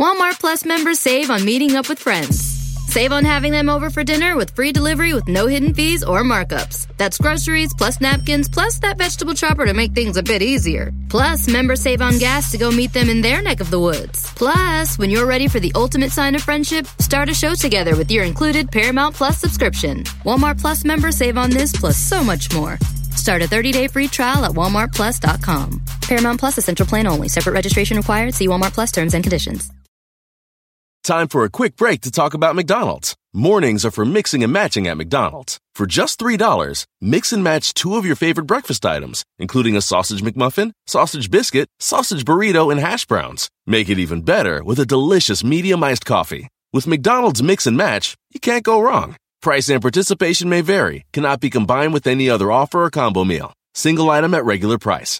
Walmart Plus members save on meeting up with friends. Save on having them over for dinner with free delivery with no hidden fees or markups. That's groceries, plus napkins, plus that vegetable chopper to make things a bit easier. Plus, members save on gas to go meet them in their neck of the woods. Plus, when you're ready for the ultimate sign of friendship, start a show together with your included Paramount Plus subscription. Walmart Plus members save on this plus so much more. Start a 30-day free trial at walmartplus.com. Paramount Plus Essential Plan only. Separate registration required. See Walmart Plus terms and conditions. Time for a quick break to talk about McDonald's. Mornings are for mixing and matching at McDonald's. For just $3, mix and match 2 of your favorite breakfast items, including a sausage McMuffin, sausage biscuit, sausage burrito, and hash browns. Make it even better with a delicious medium iced coffee. With McDonald's Mix and Match, you can't go wrong. Price and participation may vary, cannot be combined with any other offer or combo meal. Single item at regular price.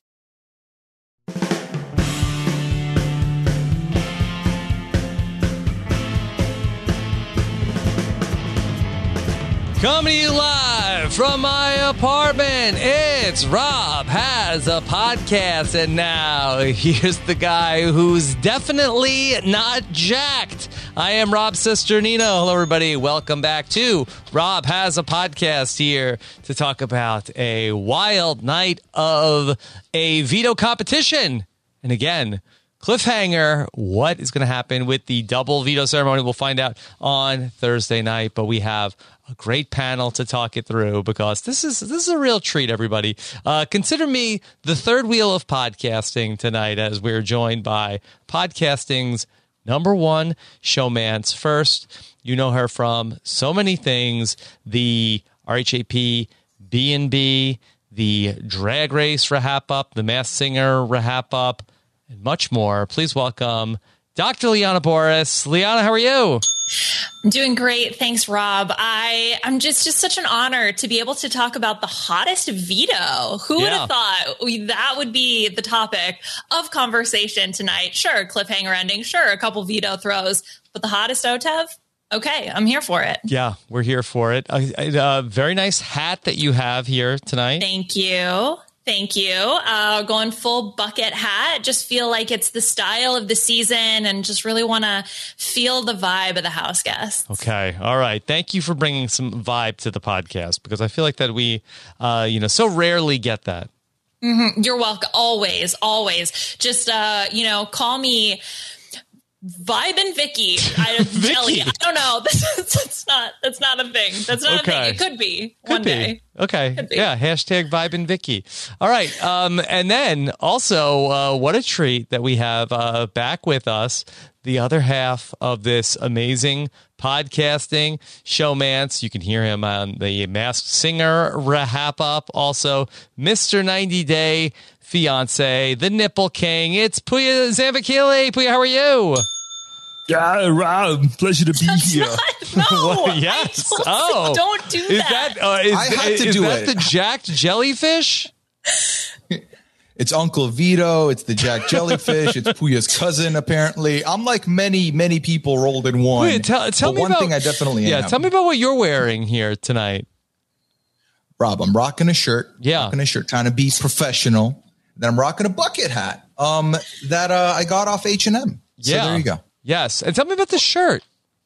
Coming to you live from my apartment, it's Rob Has a Podcast. And now, here's the guy who's definitely not jacked. I am Rob Cesternino. Hello, everybody. Welcome back to Rob Has a Podcast, here to talk about a wild night of a veto competition. And again, cliffhanger, what is going to happen with the double veto ceremony? We'll find out on Thursday night, but we have a great panel to talk it through because this is a real treat, everybody. Consider me the third wheel of podcasting tonight as we're joined by podcasting's number one showmance. First, you know her from so many things, the RHAP B&B, the Drag Race Rahap Up, the Masked Singer Rahap Up, and much more. Please welcome Dr. Liana Boris. Liana, how are you? I'm doing great. Thanks, Rob. I'm just such an honor to be able to talk about the hottest veto. Who would have thought that would be the topic of conversation tonight? Sure, cliffhanger ending. Sure, a couple veto throws. But the hottest OTEV? Okay, I'm here for it. Yeah, we're here for it. A very nice hat that you have here tonight. Thank you. Thank you. Going full bucket hat. Just feel like it's the style of the season and just really want to feel the vibe of the house guests. Okay. All right. Thank you for bringing some vibe to the podcast because I feel like that we, so rarely get that. Mm-hmm. You're welcome. Always, always. Just, call me Vibe and Vicky. Jelly. I don't know. That's not a thing. That's not a thing. It could be one day. Okay. Yeah. Hashtag Vibe and Vicky. All right. And then also, what a treat that we have back with us the other half of this amazing podcasting showmance. You can hear him on the Masked Singer Rahap Up. Also, Mr. 90 Day Fiance, the Nipple King. It's Puya Zambakili. Puya, how are you? Yeah, Rob, pleasure to be here. No, yes. Don't do that. I had to do it. Is that the jacked jellyfish? It's Uncle Vito. It's the Jack Jellyfish. It's Puya's cousin, apparently. I'm like many people rolled in one. Wait, tell me one about, thing I definitely am. Tell me about what you're wearing here tonight. Rob, I'm rocking a shirt. Yeah. Rocking a shirt, trying to be professional. Then I'm rocking a bucket hat that I got off H&M. So there you go. Yes. And tell me about the shirt.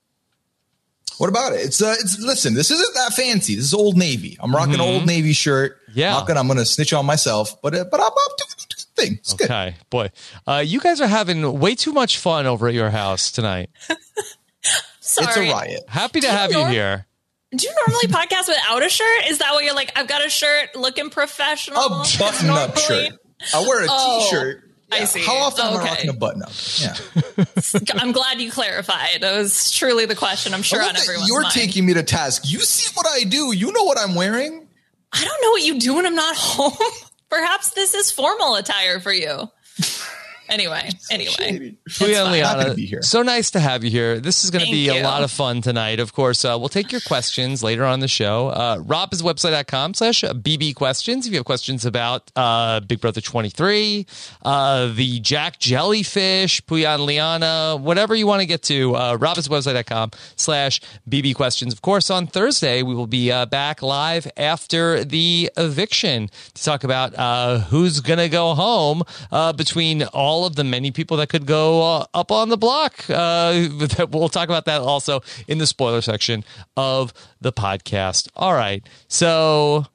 What about it? It's listen, this isn't that fancy. This is Old Navy. I'm rocking an Old Navy shirt. Yeah. I'm going to snitch on myself, but I'm doing the thing. It's good. Okay. Boy, you guys are having way too much fun over at your house tonight. Sorry. It's a riot. Happy to have you here. Do you normally podcast without a shirt? Is that what you're like? I've got a shirt looking professional. A button-up shirt. I wear a T-shirt. Yeah. I see. How often am I rocking a button-up? Yeah. I'm glad you clarified. That was truly the question. I'm sure on everyone's You're mind. taking me to task. You see what I do. You know what I'm wearing. I don't know what you do when I'm not home. Perhaps this is formal attire for you. Anyway. Puya and Liana, happy to be here. so nice to have you here. This is going to be Thank a you. lot of fun tonight. Of course, we'll take your questions later on the show. robiswebsite.com/BB questions. If you have questions about Big Brother 23, the Jack Jellyfish, Puya and Liana, whatever you want to get to, robiswebsite.com/BB questions. Of course, on Thursday, we will be back live after the eviction to talk about who's going to go home between all all of the many people that could go up on the block. We'll talk about that also in the spoiler section of the podcast. All right. So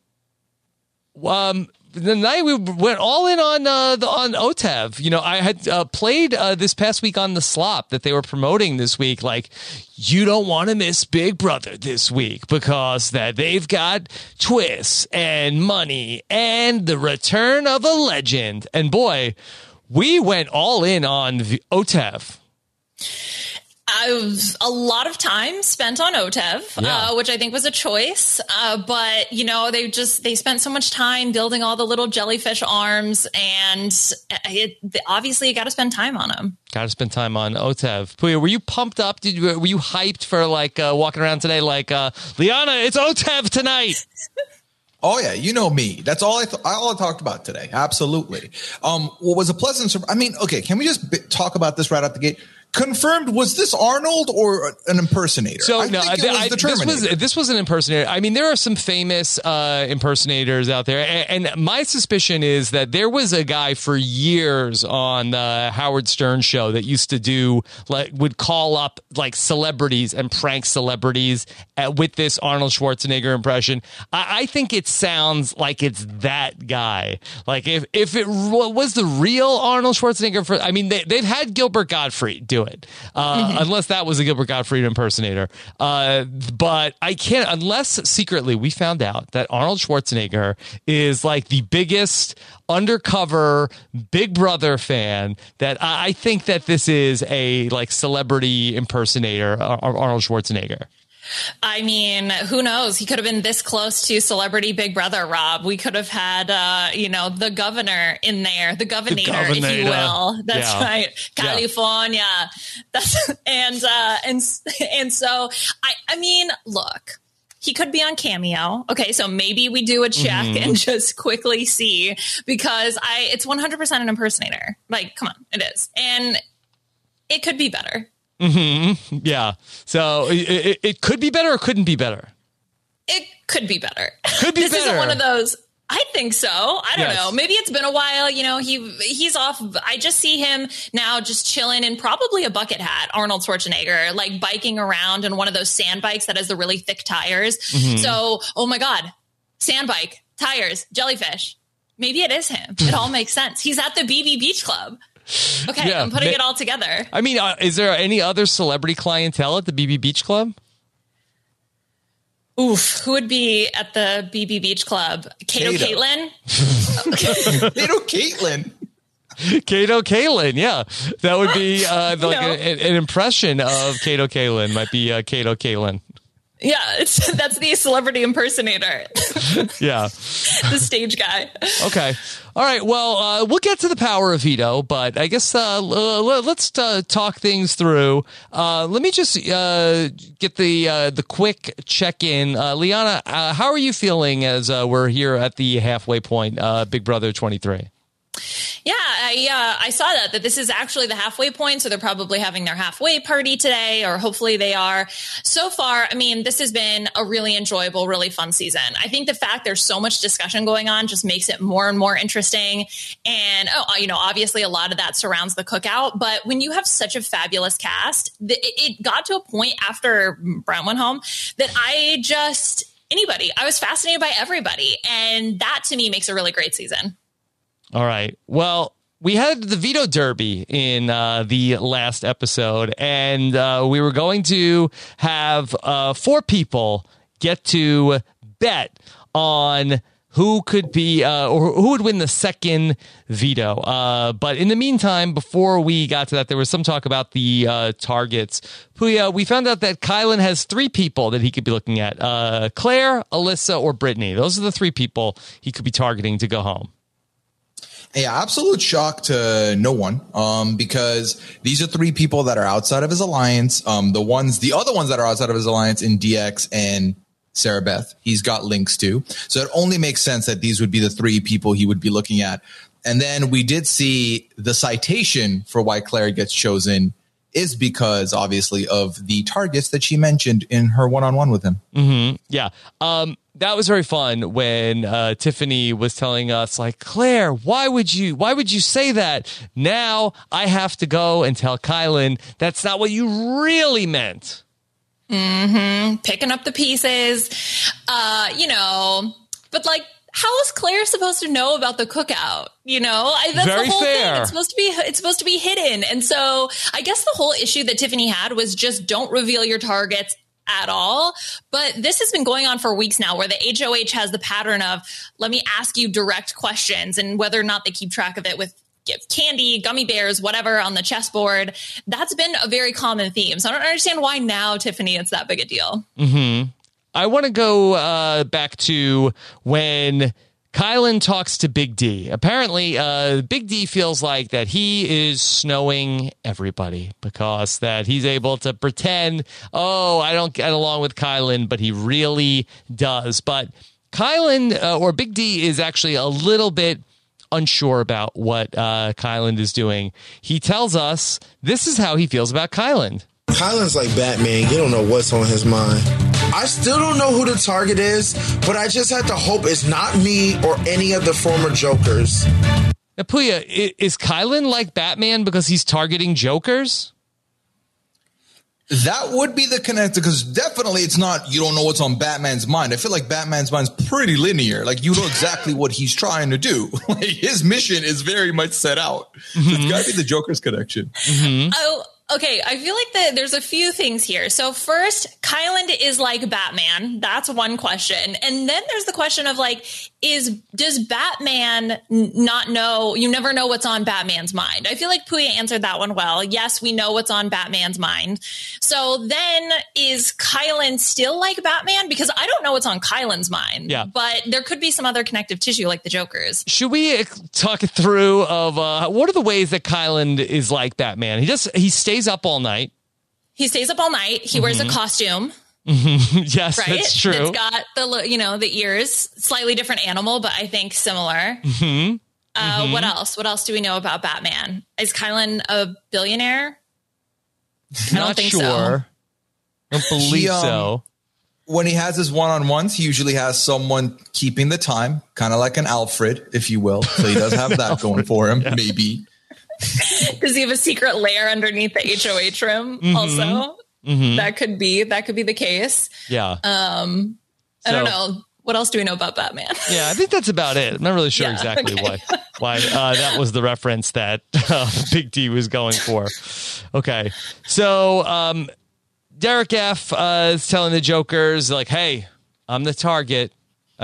the night we went all in on OTEV. You know, I had played this past week on the slop that they were promoting this week. Like, you don't want to miss Big Brother this week because that they've got twists and money and the return of a legend. And boy, we went all in on OTEV. A lot of time spent on OTEV, which I think was a choice. But, you know, they spent so much time building all the little jellyfish arms, and obviously you got to spend time on them. Got to spend time on OTEV. Puya, were you pumped up? Were you hyped for like walking around today? Like, Liana, it's OTEV tonight. Oh yeah, you know me. That's all I talked about today. Absolutely. What was a pleasant surprise? I mean, okay, can we just talk about this right out the gate? Confirmed, was this Arnold or an impersonator? So this was an impersonator. I mean, there are some famous impersonators out there, and my suspicion is that there was a guy for years on the Howard Stern show that used to do would call up like celebrities and prank celebrities with this Arnold Schwarzenegger impression. I think it sounds like it's that guy. Like if it was the real Arnold Schwarzenegger, I mean, they've had Gilbert Gottfried do it, unless that was a Gilbert Gottfried impersonator. But I can't, unless secretly we found out that Arnold Schwarzenegger is like the biggest undercover Big Brother fan, that I think that this is a like celebrity impersonator, Arnold Schwarzenegger. I mean, who knows? He could have been this close to celebrity Big Brother, Rob. We could have had, the governor in there, the governor, if you will. That's right. California. Yeah. And so, I mean, look, he could be on Cameo. Okay. So maybe we do a check and just quickly see, because it's 100% an impersonator. Like, come on, it is. And it could be better. Mm-hmm. Yeah. So it could be better or couldn't be better. It could be better. Could be this better. Isn't one of those. I think so. I don't know. Maybe it's been a while. You know, he's off. I just see him now just chilling in probably a bucket hat, Arnold Schwarzenegger, like biking around in one of those sand bikes that has the really thick tires. Mm-hmm. So, oh my God, sand bike, tires, jellyfish. Maybe it is him. It all makes sense. He's at the BB Beach Club. Okay, yeah, I'm putting it all together. I mean, is there any other celebrity clientele at the BB Beach Club? Oof, who would be at the BB Beach Club? Kato Caitlin? Kato Caitlin? Kato Kaelin, yeah. That would be an impression of Kato Kaelin. Might be Kato Kaelin. Yeah, that's the celebrity impersonator. Yeah. The stage guy. Okay. All right. Well, we'll get to the power of veto, but I guess let's talk things through. Let me just get the quick check-in. Liana, how are you feeling as we're here at the halfway point, Big Brother 23? Yeah, I saw that this is actually the halfway point. So they're probably having their halfway party today, or hopefully they are. So far, I mean, this has been a really enjoyable, really fun season. I think the fact there's so much discussion going on just makes it more and more interesting. And, obviously a lot of that surrounds the cookout. But when you have such a fabulous cast, it got to a point after Brent went home that I was fascinated by everybody. And that to me makes a really great season. All right. Well, we had the veto derby in the last episode, and we were going to have 4 people get to bet on who could be or who would win the second veto. But in the meantime, before we got to that, there was some talk about the targets. Puya, we found out that Kylan has 3 people that he could be looking at: Claire, Alyssa, or Brittany. Those are the 3 people he could be targeting to go home. Yeah, absolute shock to no one, because these are 3 people that are outside of his alliance. The other ones that are outside of his alliance in DX and Sarah Beth, he's got links to. So it only makes sense that these would be the 3 people he would be looking at. And then we did see the citation for why Claire gets chosen is because, obviously, of the targets that she mentioned in her one-on-one with him. Mm-hmm. Yeah. That was very fun when Tiffany was telling us, like, Claire, why would you say that? Now I have to go and tell Kyland that's not what you really meant. Mm-hmm. Picking up the pieces, but like, how is Claire supposed to know about the cookout? That's very the whole fair. thing. It's supposed to be hidden. And so I guess the whole issue that Tiffany had was just don't reveal your targets at all. But this has been going on for weeks now, where the HOH has the pattern of, let me ask you direct questions, and whether or not they keep track of it with candy, gummy bears, whatever on the chessboard. That's been a very common theme. So I don't understand why now, Tiffany, it's that big a deal. Mm-hmm. I want to go back to when Kyland talks to Big D. Apparently, Big D feels like that he is snowing everybody because that he's able to pretend, I don't get along with Kyland, but he really does. But Kyland or Big D is actually a little bit unsure about what Kyland is doing. He tells us this is how he feels about Kyland. Kyland's like Batman. You don't know what's on his mind. I still don't know who the target is, but I just have to hope it's not me or any of the former Jokers. Now, Puya, is Kyland like Batman because he's targeting Jokers? That would be the connector, because definitely it's not, you don't know what's on Batman's mind. I feel like Batman's mind's pretty linear. Like, you know exactly what he's trying to do. Like, his mission is very much set out. Mm-hmm. So it's got to be the Joker's connection. Mm-hmm. Oh, okay. I feel like there's a few things here. So first, Kyland is like Batman. That's one question. And then there's the question of like, does Batman not know? You never know what's on Batman's mind. I feel like Puya answered that one well. Yes, we know what's on Batman's mind. So then is Kyland still like Batman? Because I don't know what's on Kyland's mind. Yeah. But there could be some other connective tissue like the Jokers. Should we talk it through of what are the ways that Kyland is like Batman? He stays up all night. He stays up all night. He wears a costume. Yes, right? That's true. It's got the ears, slightly different animal, but I think similar. Mm-hmm. What else? What else do we know about Batman? Is Kyland a billionaire? I don't think so. I don't believe so. When he has his one-on-ones, he usually has someone keeping the time, kind of like an Alfred, if you will. So he does have that going for him, maybe. Does he have a secret lair underneath the HOH room? Also, that could be the case. Yeah. I don't know. What else do we know about Batman? Yeah, I think that's about it. I'm not really sure exactly why that was the reference that Big D was going for. Okay, so Derek F is telling the Jokers like, "Hey, I'm the target.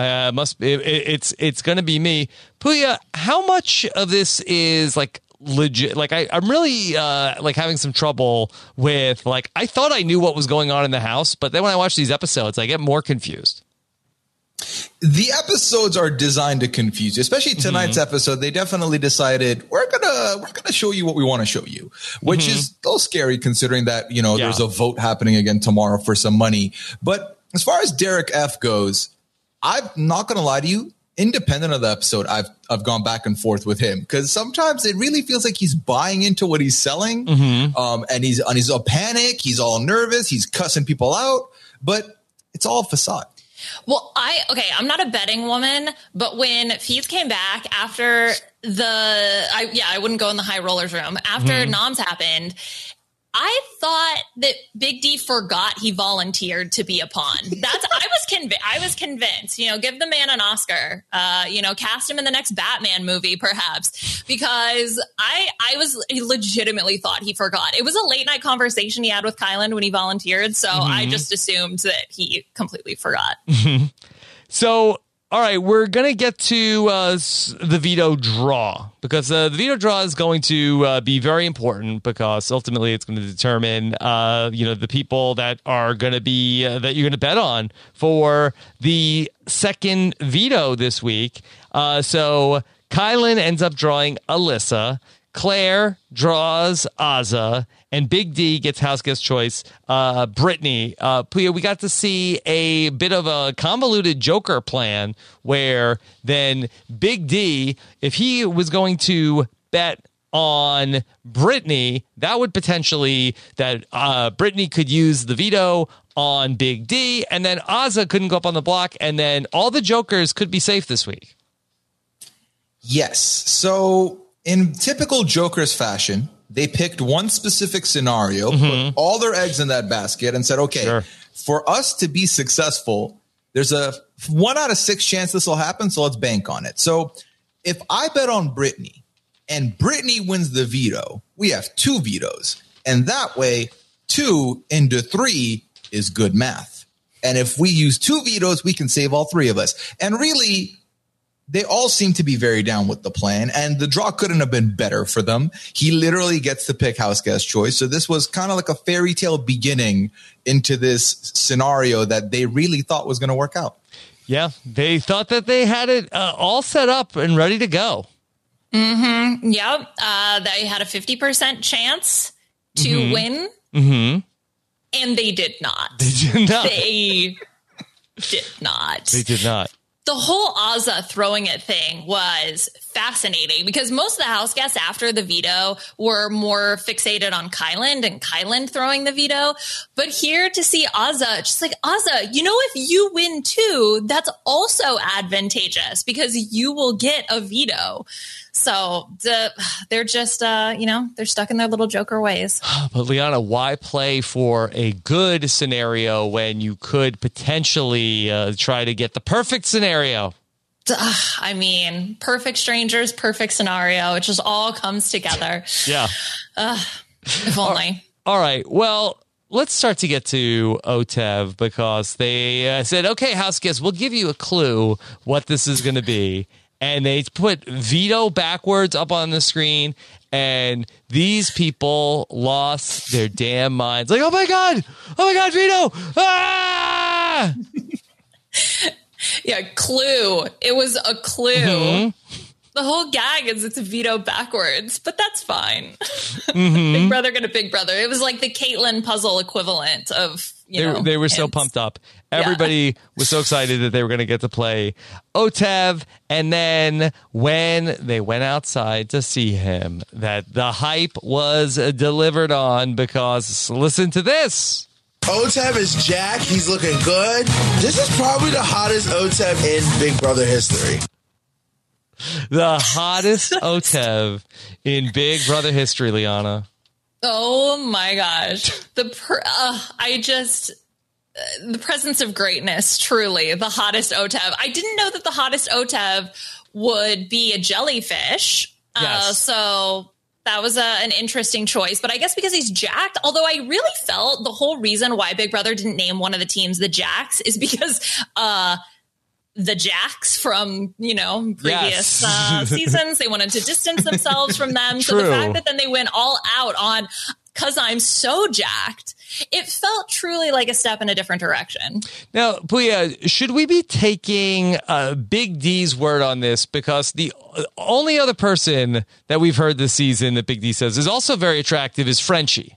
It's going to be me." Puya, how much of this is like legit? Like I'm really like having some trouble with like I thought I knew what was going on in the house, but then when I watch these episodes, I get more confused. The episodes are designed to confuse you, especially tonight's episode. They definitely decided we're gonna show you what we want to show you, which is a little scary considering that there's a vote happening again tomorrow for some money. But as far as Derek F goes, I'm not gonna lie to you. Independent of the episode, I've gone back and forth with him because sometimes it really feels like he's buying into what he's selling, and he's a panic. He's all nervous. He's cussing people out, but it's all facade. Well, I'm not a betting woman, but when Feeds came back after I wouldn't go in the high rollers room after Noms happened. I thought that Big D forgot he volunteered to be a pawn. I was convinced, give the man an Oscar, cast him in the next Batman movie, perhaps, because I legitimately thought he forgot. It was a late night conversation he had with Kyland when he volunteered. So I just assumed that he completely forgot. So, all right, we're going to get to the veto draw because the veto draw is going to be very important because ultimately it's going to determine, the people that are going to be that you're going to bet on for the second veto this week. So Kyland ends up drawing Alyssa. Claire draws Azah, and Big D gets house guest choice, Brittany. Puya, we got to see a bit of a convoluted Joker plan where then Big D, if he was going to bet on Brittany, that would potentially Brittany could use the veto on Big D, and then Azah couldn't go up on the block, and then all the jokers could be safe this week. Yes. So in typical Jokers fashion, they picked one specific scenario, put all their eggs in that basket, and said, okay, for us to be successful, there's a 1 out of 6 chance this will happen, so let's bank on it. So if I bet on Brittany and Brittany wins the veto, we have 2 vetoes. And that way, 2 into 3 is good math. And if we use 2 vetoes, we can save all 3 of us. And really, they all seem to be very down with the plan, and the draw couldn't have been better for them. He literally gets to pick house guest choice. So this was kind of like a fairy tale beginning into this scenario that they really thought was going to work out. Yeah, they thought that they had it all set up and ready to go. Mm-hmm. Yep. They had a 50% chance to win. Mm-hmm. And they did not. They did not. They did not. They did not. The whole Azah throwing it thing was fascinating because most of the house guests after the veto were more fixated on Kyland and Kyland throwing the veto. But here to see Azah, just like, Azah, if you win too, that's also advantageous because you will get a veto. So they're just, they're stuck in their little Joker ways. But Liana, why play for a good scenario when you could potentially try to get the perfect scenario? I mean, perfect strangers, perfect scenario. It just all comes together. Yeah. If only. All right. Well, let's start to get to OTEV because they said, okay, house guests, we'll give you a clue what this is going to be. And they put veto backwards up on the screen, and these people lost their damn minds. Like, oh my God, veto! Ah! Yeah, clue. It was a clue. Mm-hmm. The whole gag is it's a veto backwards, but that's fine. Mm-hmm. Big Brother got a Big Brother. It was like the Caitlyn puzzle equivalent of, they were so pumped up. Everybody was so excited that they were going to get to play OTEV. And then when they went outside to see him, that the hype was delivered on because listen to this. OTEV is Jack. He's looking good. This is probably the hottest OTEV in Big Brother history. The hottest OTEV in Big Brother history, Liana. Oh my gosh. The presence of greatness, truly the hottest OTEV. I didn't know that the hottest OTEV would be a jellyfish. Yes. So that was an interesting choice, but I guess because he's jacked, although I really felt the whole reason why Big Brother didn't name one of the teams the Jacks is because, the Jacks from, previous seasons, they wanted to distance themselves from them. True. So the fact that then they went all out on, cause I'm so jacked, it felt truly like a step in a different direction. Now, Puya, should we be taking Big D's word on this? Because the only other person that we've heard this season that Big D says is also very attractive is Frenchie.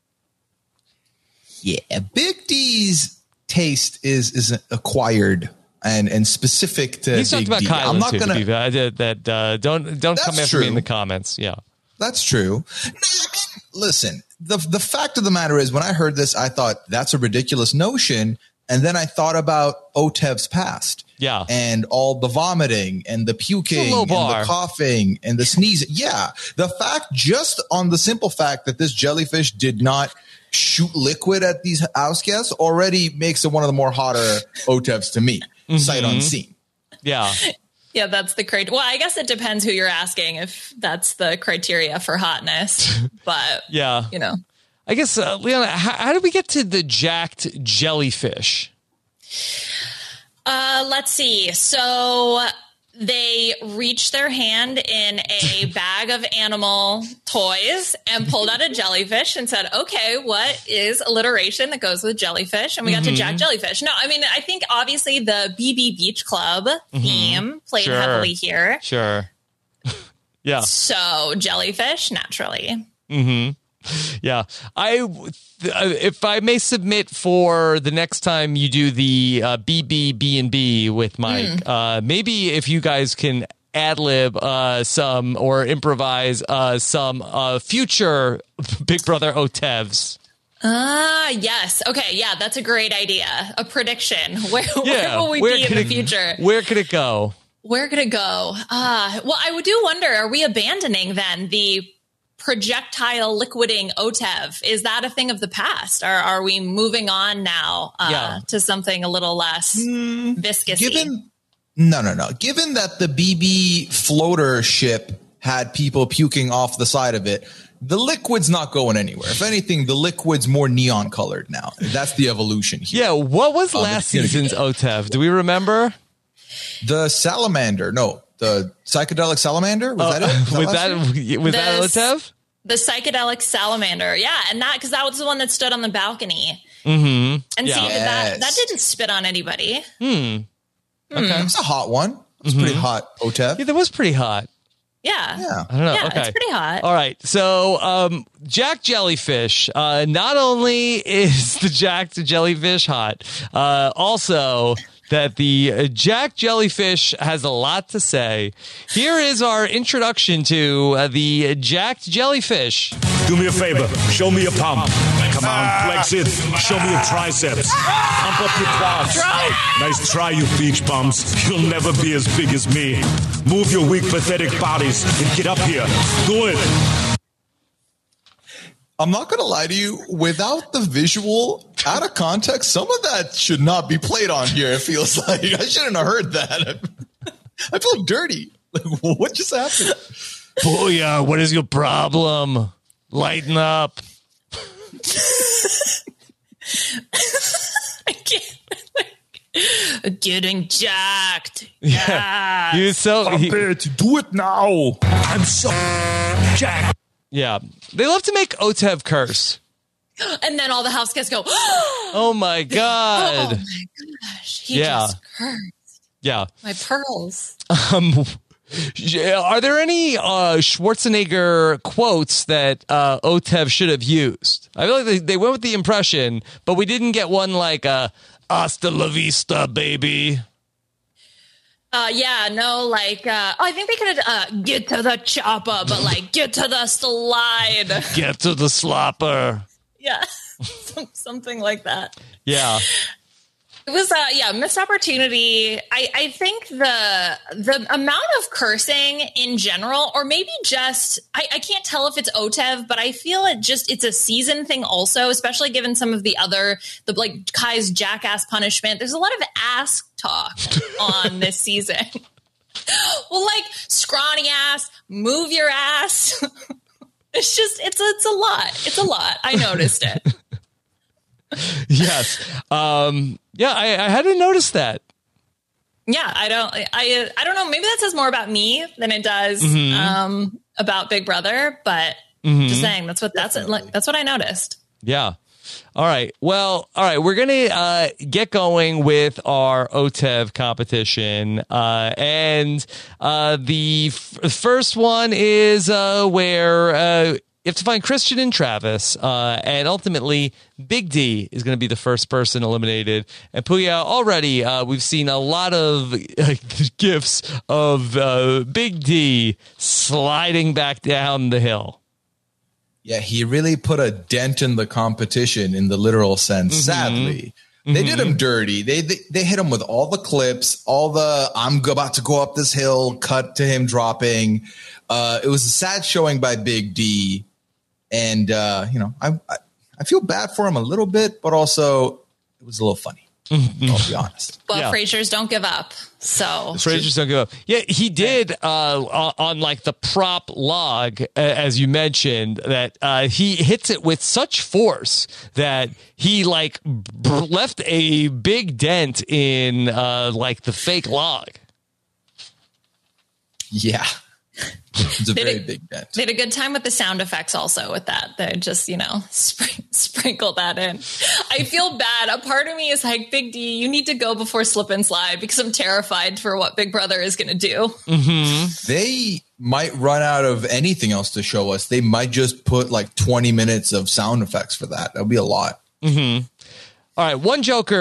Yeah, Big D's taste is acquired and specific to He's Big talked about D. Kylan I'm not too, gonna. Don't come after me in the comments. Yeah, that's true. Listen, the fact of the matter is, when I heard this, I thought that's a ridiculous notion, and then I thought about OTEV's past. Yeah, and all the vomiting and the puking and the coughing and the sneezing. Yeah, the fact, just on the simple fact that this jellyfish did not shoot liquid at these house guests already makes it one of the more hotter OTEVs to me. Sight unseen. Yeah. Yeah, that's the criteria. Well, I guess it depends who you're asking if that's the criteria for hotness. But, yeah, I guess, Liana, how did we get to the jacked jellyfish? Let's see. So they reached their hand in a bag of animal toys and pulled out a jellyfish and said, okay, what is alliteration that goes with jellyfish? And we got to Jack Jellyfish. No, I mean, I think obviously the BB Beach Club theme played heavily here. Sure. Yeah. So jellyfish, naturally. Mm-hmm. Yeah. If I may submit for the next time you do the BBB&B with Mike, maybe if you guys can ad-lib some or improvise some future Big Brother OTEVs. Yes. Okay. Yeah, that's a great idea. A prediction. Where will we be in the future? Where could it go? Where could it go? Well, I do wonder, are we abandoning then the projectile liquiding OTEV? Is that a thing of the past? Or are we moving on now to something a little less viscous? No. Given that the BB floater ship had people puking off the side of it, the liquid's not going anywhere. If anything, the liquid's more neon colored now. That's the evolution here. Yeah, what was last season's OTEV? Do we remember? The salamander. No, the psychedelic salamander. Was that it? Was that OTEV? The psychedelic salamander. Yeah, and that because that was the one that stood on the balcony. Mm-hmm. And see, that didn't spit on anybody. Okay, it was a hot one. It was pretty hot. OTEV. Yeah, that was pretty hot. Yeah. I don't know. Yeah, okay. It's pretty hot. All right. So, Jack Jellyfish, not only is the Jack Jellyfish hot, also that the Jack Jellyfish has a lot to say. Here is our introduction to the Jack Jellyfish. Do me a favor. Show me your palm. Come on, flex it. Show me your triceps. Pump up your quads. Nice try, you beach bums. You'll never be as big as me. Move your weak, pathetic bodies and get up here. Do it. I'm not going to lie to you. Without the visual, out of context, some of that should not be played on here, it feels like. I shouldn't have heard that. I feel dirty. Like, what just happened? Booyah, what is your problem? Lighten up. I can't. Getting jacked. Yeah. You're so Prepare to do it now. I'm so jacked. Yeah. They love to make OTEV curse. And then all the house guests go, oh my God. Oh my gosh. He just cursed. Yeah. My pearls. Are there any Schwarzenegger quotes that OTEV should have used? I feel like they went with the impression, but we didn't get one like hasta la vista, baby. I think they could have get to the chopper, but like get to the slide. Get to the slopper. Yeah, something like that. Yeah. It was missed opportunity. I think the amount of cursing in general, or maybe just I can't tell if it's OTEV, but I feel it's a season thing also, especially given some of the like Kai's jackass punishment. There's a lot of ass talk on this season. Well, like scrawny ass, move your ass. It's a lot. It's a lot. I noticed it. Yes. Yeah, I hadn't noticed that. Yeah, I don't know. Maybe that says more about me than it does about Big Brother, but just saying that's what I noticed. Yeah. All right. Well, all right. We're going to get going with our OTEV competition. And the first one is where you have to find Christian and Travis, and ultimately Big D is going to be the first person eliminated. And Puya, already we've seen a lot of gifs of Big D sliding back down the hill. Yeah, he really put a dent in the competition in the literal sense. Sadly, they did him dirty. They hit him with all the clips, all the "I'm about to go up this hill" cut to him dropping. It was a sad showing by Big D. And, I feel bad for him a little bit, but also it was a little funny. I'll be honest. Well, Frasers don't give up. So Frasers don't give up. Yeah, he did on like the prop log, as you mentioned, that he hits it with such force that he like left a big dent in like the fake log. Yeah. It's a very big dent. They had a good time with the sound effects also with that. They just, sprinkle that in. I feel bad. A part of me is like, Big D, you need to go before Slip and Slide because I'm terrified for what Big Brother is going to do. They might run out of anything else to show us. They might just put like 20 minutes of sound effects for that. That'll be a lot. All right. One Joker out.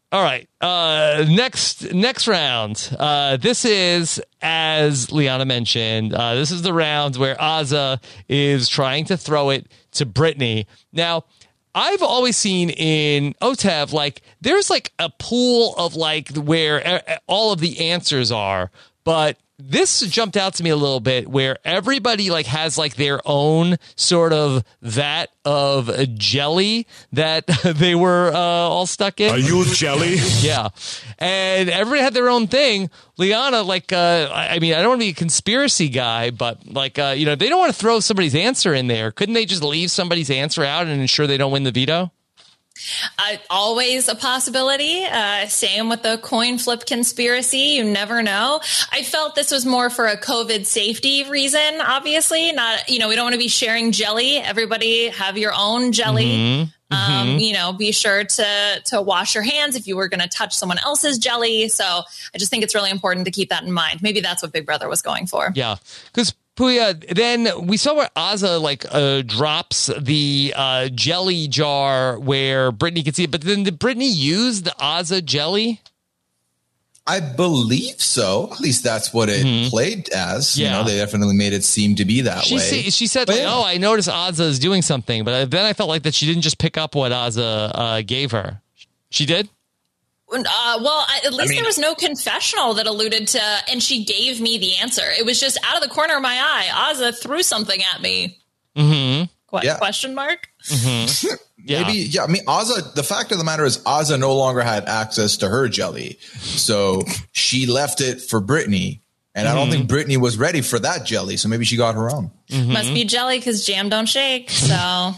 All right. Next round. This is, as Liana mentioned, this is the round where Azah is trying to throw it to Brittany. Now, I've always seen in OTEV, like, there's like a pool of like where all of the answers are, but this jumped out to me a little bit where everybody like has like their own sort of vat of jelly that they were all stuck in. Are you jelly? Yeah. And everybody had their own thing. Liana, like, I mean, I don't want to be a conspiracy guy, but like, they don't want to throw somebody's answer in there. Couldn't they just leave somebody's answer out and ensure they don't win the veto? Always a possibility. Same with the coin flip conspiracy. You never know. I felt this was more for a COVID safety reason, obviously. Not, we don't want to be sharing jelly. Everybody have your own jelly. Be sure to wash your hands if you were going to touch someone else's jelly. So I just think it's really important to keep that in mind. Maybe that's what Big Brother was going for. Yeah. Because Puya, then we saw where Azah drops the jelly jar where Brittany can see it. But then did Brittany use the Azah jelly? I believe so. At least that's what it played as. Yeah. They definitely made it seem to be that way. She said, I noticed Azah is doing something. But then I felt like that she didn't just pick up what Azah gave her. She did? At least there was no confessional that alluded to, and she gave me the answer. It was just out of the corner of my eye. Azah threw something at me. Question mark? Yeah. Maybe, yeah. I mean, Azah, the fact of the matter is Azah no longer had access to her jelly. So she left it for Brittany. And I don't think Brittany was ready for that jelly. So maybe she got her own. Must be jelly because jam don't shake. So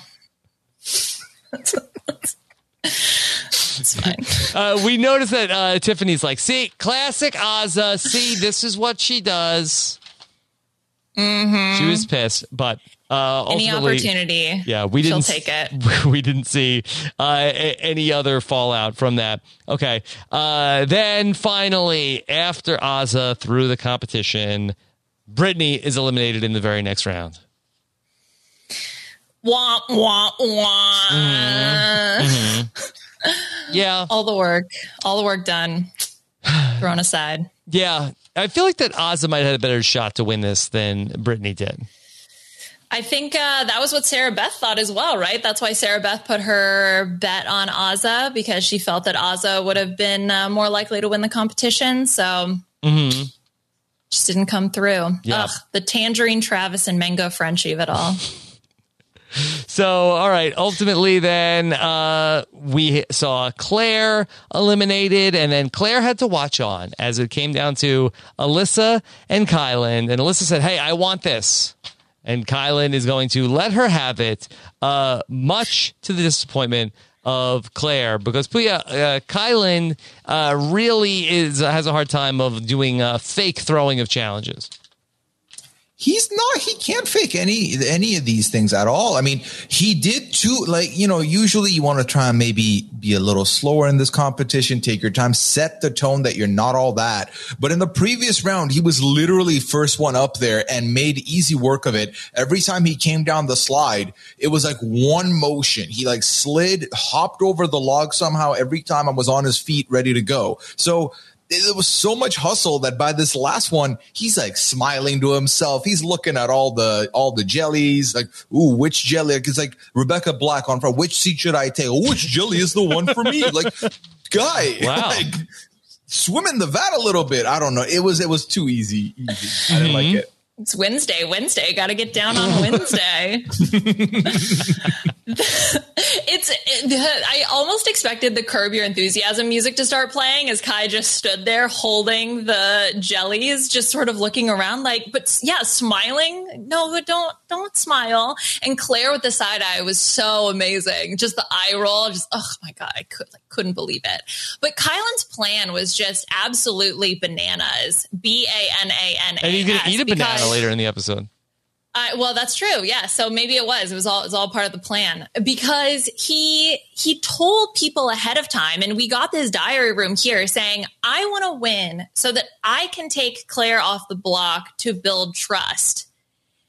it's fine. We noticed that Tiffany's like, see, classic Azah. See, this is what she does. She was pissed, but any opportunity, she'll take it. We didn't see any other fallout from that. Okay, then finally, after Azah threw the competition, Brittany is eliminated in the very next round. Wah, wah, wah. Yeah. All the work done, thrown aside. Yeah. I feel like that Azah might have had a better shot to win this than Brittany did. I think that was what Sarah Beth thought as well, right? That's why Sarah Beth put her bet on Azah, because she felt that Azah would have been more likely to win the competition. So just didn't come through. Yeah. Ugh, the Tangerine, Travis, and Mango Frenchie of it all. So, all right. Ultimately, then we saw Claire eliminated, and then Claire had to watch on as it came down to Alyssa and Kyland. And Alyssa said, "Hey, I want this." And Kyland is going to let her have it, much to the disappointment of Claire, because Kyland really has a hard time of doing fake throwing of challenges. He can't fake any of these things at all. I mean, he did too, usually you want to try and maybe be a little slower in this competition, take your time, set the tone that you're not all that. But in the previous round, he was literally first one up there and made easy work of it. Every time he came down the slide, it was like one motion. He like slid, hopped over the log somehow every time I was on his feet, ready to go. So there was so much hustle that by this last one, he's like smiling to himself. He's looking at all the jellies, like, ooh, which jelly? It's like Rebecca Black on front. Which seat should I take? Oh, which jelly is the one for me? Like, guy, like, swim in the vat a little bit. I don't know. It was too easy. I didn't like it. It's Wednesday. Got to get down on Wednesday. I almost expected the Curb Your Enthusiasm music to start playing as Kai just stood there holding the jellies, just sort of looking around smiling. No, don't smile. And Claire with the side eye was so amazing. Just the eye roll. Just, oh my God, I couldn't believe it. But Kyland's plan was just absolutely bananas. BANANAS. And he's going to eat a banana later in the episode. Well, that's true. Yeah. So maybe it was all part of the plan, because he told people ahead of time, and we got this diary room here saying, I want to win so that I can take Claire off the block to build trust.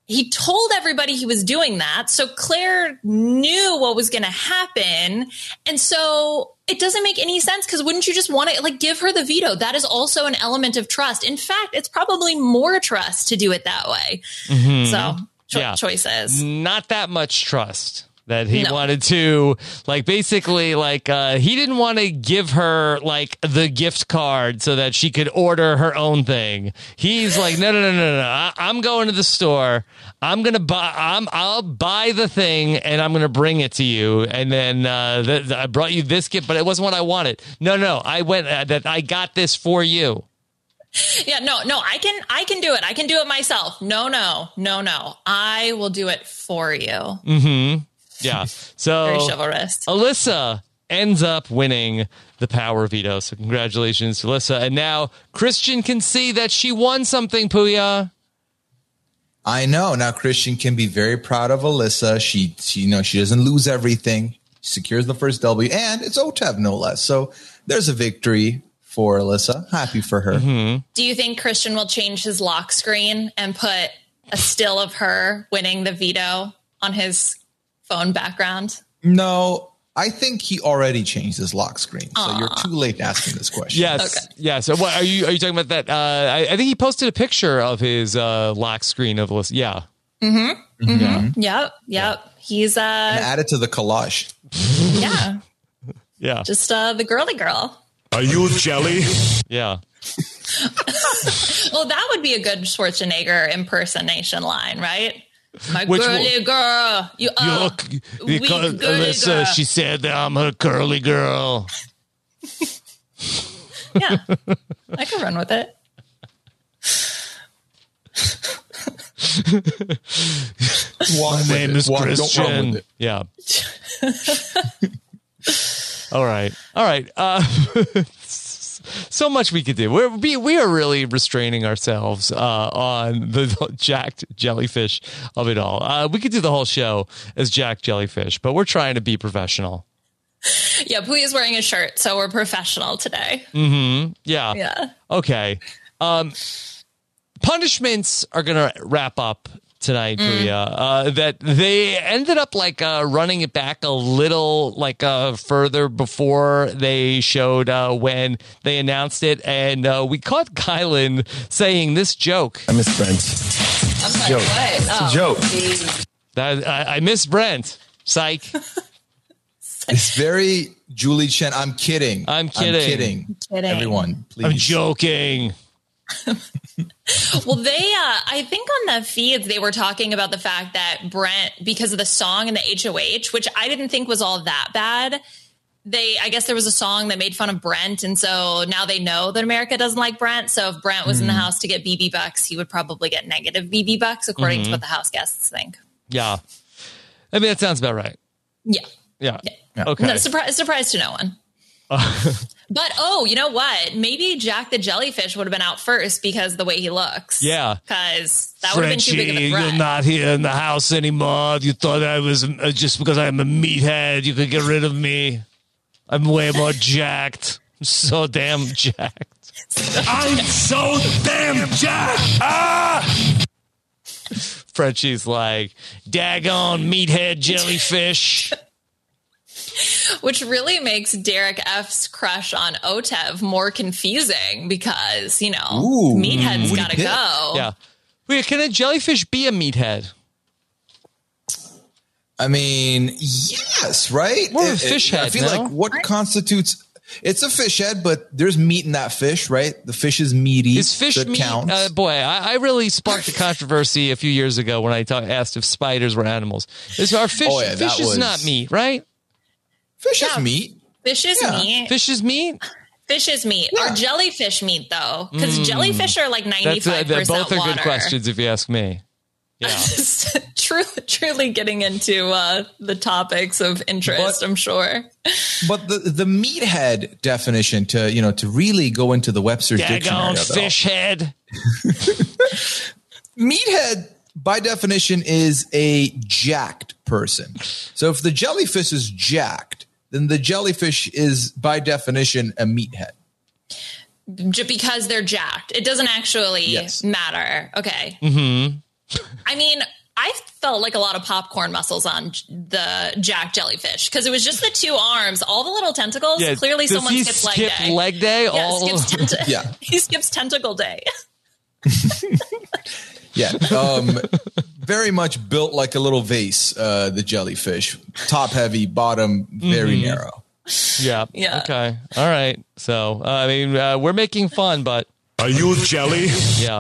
he told everybody he was doing that. So Claire knew what was going to happen. And so it doesn't make any sense, because wouldn't you just want to like give her the veto? That is also an element of trust. In fact, it's probably more trust to do it that way. So choices. Not that much trust. That he wanted to, like, basically, like, he didn't want to give her, like, the gift card so that she could order her own thing. He's like, no. I'm going to the store. I'll buy the thing and I'm going to bring it to you. And then I brought you this gift, but it wasn't what I wanted. No, I went, I got this for you. Yeah, no, I can do it. I can do it myself. No. I will do it for you. Mm-hmm. Yeah. So very chivalrous. Alyssa ends up winning the power veto. So congratulations to Alyssa. And now Christian can see that she won something, Puya. I know. Now Christian can be very proud of Alyssa. She she doesn't lose everything. She secures the first W, and it's OTEV no less. So there's a victory for Alyssa. Happy for her. Mm-hmm. Do you think Christian will change his lock screen and put a still of her winning the veto on his phone background? No, I think he already changed his lock screen. So you're too late asking this question. Yes. Okay. Yeah. So what are you talking about that? I think he posted a picture of his lock screen of Alyssa. Yeah. Yep. He's and add it to the collage. Yeah. Just the girly girl. Are you jelly? Yeah. Well, that would be a good Schwarzenegger impersonation line, right? My Which girly girl. You are weak because girly Alyssa, girl. she said that I'm her curly girl. Yeah, I can run with it. My name is Christian. Yeah. All right. So much we could do. We are really restraining ourselves on the jacked jellyfish of it all. We could do the whole show as jacked jellyfish, but we're trying to be professional. Yeah, Puya's wearing a shirt, so we're professional today. Mm-hmm. Yeah. Yeah. Okay. Punishments are going to wrap up tonight, Puya. That they ended up like running it back a little like further before they showed when they announced it, and we caught Kylan saying this joke. I miss Brent. I'm sorry, Joke. what? It's a joke. That I miss Brent. Psych. It's very Julie Chen. I'm kidding. Kidding. Everyone, please. I'm joking. Well, I think on the feeds, they were talking about the fact that Brent, because of the song and the HOH, which I didn't think was all that bad. I guess there was a song that made fun of Brent. And so now they know that America doesn't like Brent. So if Brent was in the house to get BB bucks, he would probably get negative BB bucks, according to what the house guests think. Yeah. I mean, that sounds about right. Yeah. Okay. No, surprise to no one. But, you know what? Maybe Jack the Jellyfish would have been out first because of the way he looks. Yeah. Because that would have been too big of a threat. You're not here in the house anymore. You thought I was just because I'm a meathead, you could get rid of me. I'm way more jacked. I'm so damn jacked. I'm so damn jacked. Frenchie's like, daggone meathead jellyfish. Which really makes Derek F's crush on OTEV more confusing because, meathead's got to go. Yeah. Wait, can a jellyfish be a meathead? I mean, yes, right? More of a fish head, I feel like what constitutes... It's a fish head, but there's meat in that fish, right? The fish is meaty. Is fish meat? I really sparked a controversy a few years ago when I asked if spiders were animals. Our fish, fish is not meat, right? Fish is meat. Fish is meat. Fish is meat? Fish is meat. Yeah. Are jellyfish meat, though? Because jellyfish are like 95% both are water. good questions, if you ask me. Yeah. truly getting into the topics of interest, I'm sure. But the meathead definition to really go into the Webster's dictionary, fish head. Meathead, by definition, is a jacked person. So if the jellyfish is jacked, then the jellyfish is, by definition, a meathead. Because they're jacked. It doesn't actually matter. Okay. Mm-hmm. I mean, I felt like a lot of popcorn muscles on the Jack Jellyfish because it was just the 2 arms, all the little tentacles. Yeah, clearly, someone skipped leg day. Yeah, he skips tentacle day. Yeah, very much built like a little vase. The jellyfish, top heavy, bottom very narrow. Yeah. Okay. All right. So I mean, we're making fun, but are you jelly? Yeah.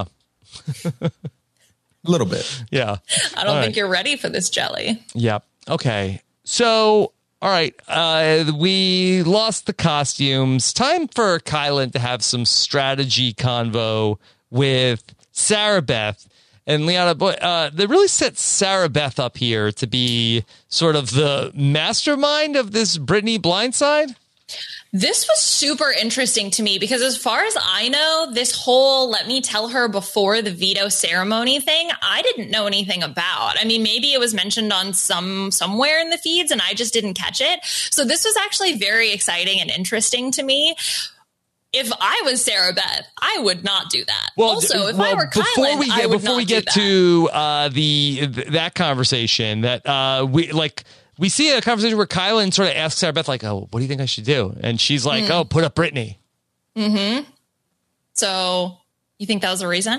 A little bit. Yeah. I don't think you're ready for this jelly. Yep. Okay. So, all right. We lost the costumes. Time for Kyland to have some strategy convo with Sarah Beth. And Liana, they really set Sarah Beth up here to be sort of the mastermind of this Brittany blindside. This was super interesting to me because as far as I know, this whole let me tell her before the veto ceremony thing, I didn't know anything about. I mean, maybe it was mentioned on somewhere in the feeds and I just didn't catch it. So this was actually very exciting and interesting to me. If I was Sarah Beth, I would not do that. Well, also, if I were Kyland, I would not do that. Before we get to that conversation, that we see a conversation where Kyland sort of asks Sarah Beth, like, "Oh, what do you think I should do?" And she's like, "Oh, put up Brittany." Mm-hmm. So you think that was a reason?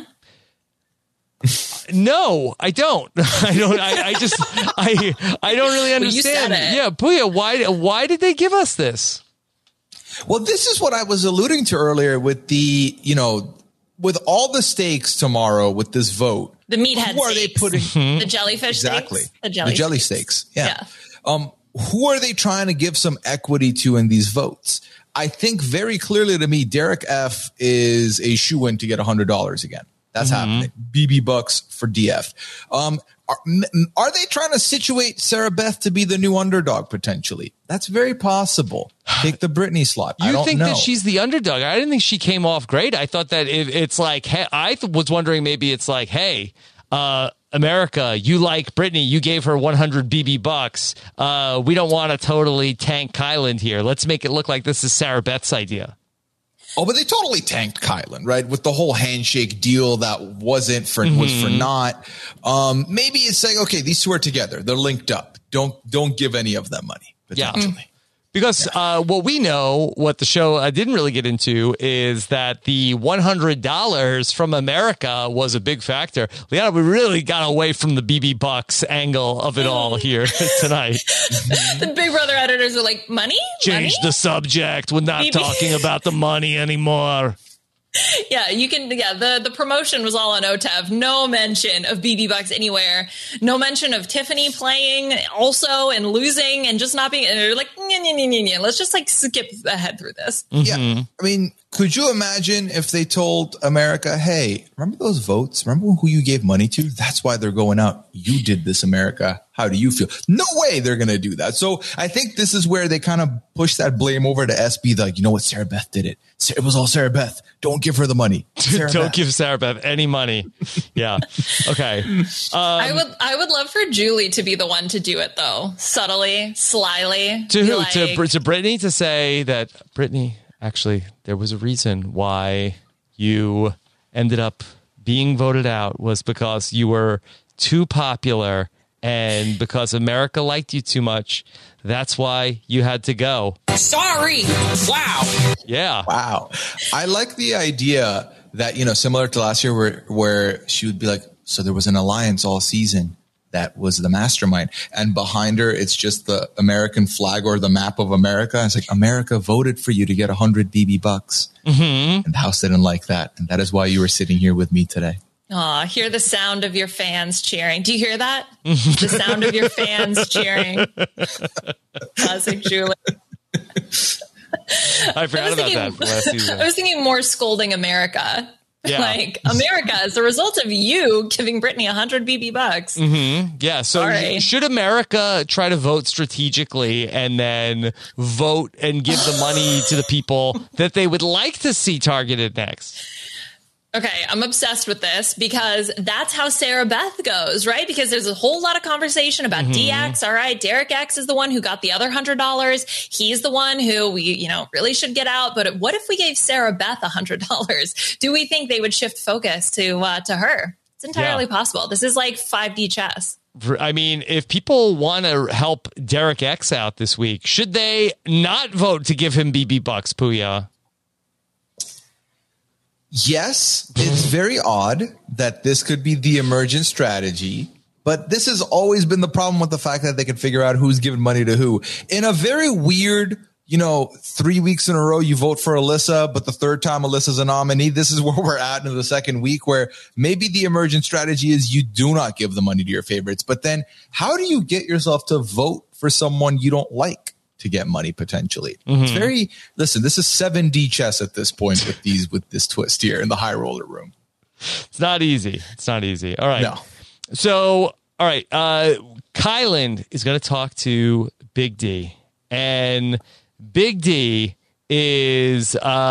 No, I don't. I don't. I don't really understand. Well, you said it. Yeah, Puya, why did they give us this? Well, this is what I was alluding to earlier with the, with all the stakes tomorrow with this vote. The meathead who are steaks. They putting the jellyfish exactly steaks? The jelly steaks. Yeah. Who are they trying to give some equity to in these votes? I think very clearly to me, Derek F is a shoo-in to get $100 again. That's happening. BB bucks for DF. Are they trying to situate Sarah Beth to be the new underdog potentially? That's very possible. Take the Brittany slot. I don't think know. that she's the underdog? I didn't think she came off great. I thought that it's like, hey, was wondering maybe it's like, hey, America, you like Brittany, you gave her 100 BB bucks. We don't want to totally tank Kyland here. Let's make it look like this is Sarah Beth's idea. Oh, but they totally tanked Kyland, right? With the whole handshake deal that was for naught. Maybe it's like, okay, these two are together. They're linked up. Don't give any of them money, potentially. Yeah. Because what we know, what the show didn't really get into, is that the $100 from America was a big factor. Liana, we really got away from the BB Bucks angle of it all here tonight. The Big Brother editors are like, money? Change the subject. We're not talking about the money anymore. Yeah, you can. Yeah, the promotion was all on OTEV. No mention of BB Bucks anywhere. No mention of Tiffany playing also and losing and just not being. And they're like, let's just like skip ahead through this. Yeah, I mean, could you imagine if they told America, "Hey, remember those votes? Remember who you gave money to? That's why they're going out. You did this, America. How do you feel?" No way they're going to do that. So I think this is where they kind of push that blame over to SB. Like, you know what? Sarah Beth did it. It was all Sarah Beth. Don't give her the money. Don't give Sarah Beth any money. Yeah. Okay. I would love for Julie to be the one to do it though. Subtly, slyly. To who? Like, to Brittany, to say that, Brittany, actually, there was a reason why you ended up being voted out was because you were too popular and because America liked you too much. That's why you had to go. Sorry. Wow. Yeah. Wow. I like the idea that, similar to last year where she would be like, so there was an alliance all season that was the mastermind. And behind her, it's just the American flag or the map of America. It's like, America voted for you to get 100 BB bucks. And the house didn't like that. And that is why you were sitting here with me today. Aw, hear the sound of your fans cheering. Do you hear that? The sound of your fans cheering. Classic Julie. I forgot about that from last season. I was thinking more scolding America. Yeah. Like, America, as a result of you giving Brittany 100 BB bucks. Yeah. So should America try to vote strategically and then vote and give the money to the people that they would like to see targeted next? Okay, I'm obsessed with this because that's how Sarah Beth goes, right? Because there's a whole lot of conversation about DX. All right, Derek X is the one who got the other $100. He's the one who we, really should get out. But what if we gave Sarah Beth $100? Do we think they would shift focus to her? It's entirely possible. This is like 5D chess. I mean, if people want to help Derek X out this week, should they not vote to give him BB Bucks, Puya? Yes, it's very odd that this could be the emergent strategy, but this has always been the problem with the fact that they can figure out who's giving money to who. In a very weird, 3 weeks in a row, you vote for Alyssa, but the third time Alyssa's a nominee. This is where we're at in the second week, where maybe the emergent strategy is you do not give the money to your favorites. But then how do you get yourself to vote for someone you don't like to get money potentially? It's this is 7D chess at this point with this twist here in the high roller room. It's not easy. All right. No. So, all right. Kyland is going to talk to Big D, and Big D is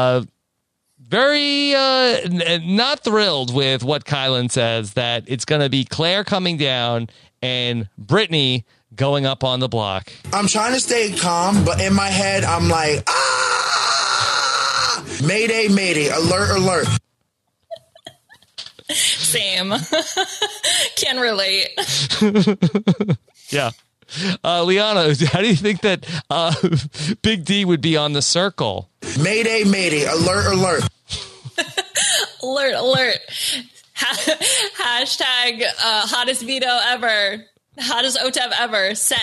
very not thrilled with what Kyland says, that it's going to be Claire coming down and Brittany going up on the block. I'm trying to stay calm, but in my head, I'm like, Mayday, mayday, alert, alert. Same. Can relate. Yeah. Liana, how do you think that Big D would be on the circle? Mayday, mayday, alert, alert. Alert, alert. Hashtag hottest veto ever. Hottest OTEV ever. Send.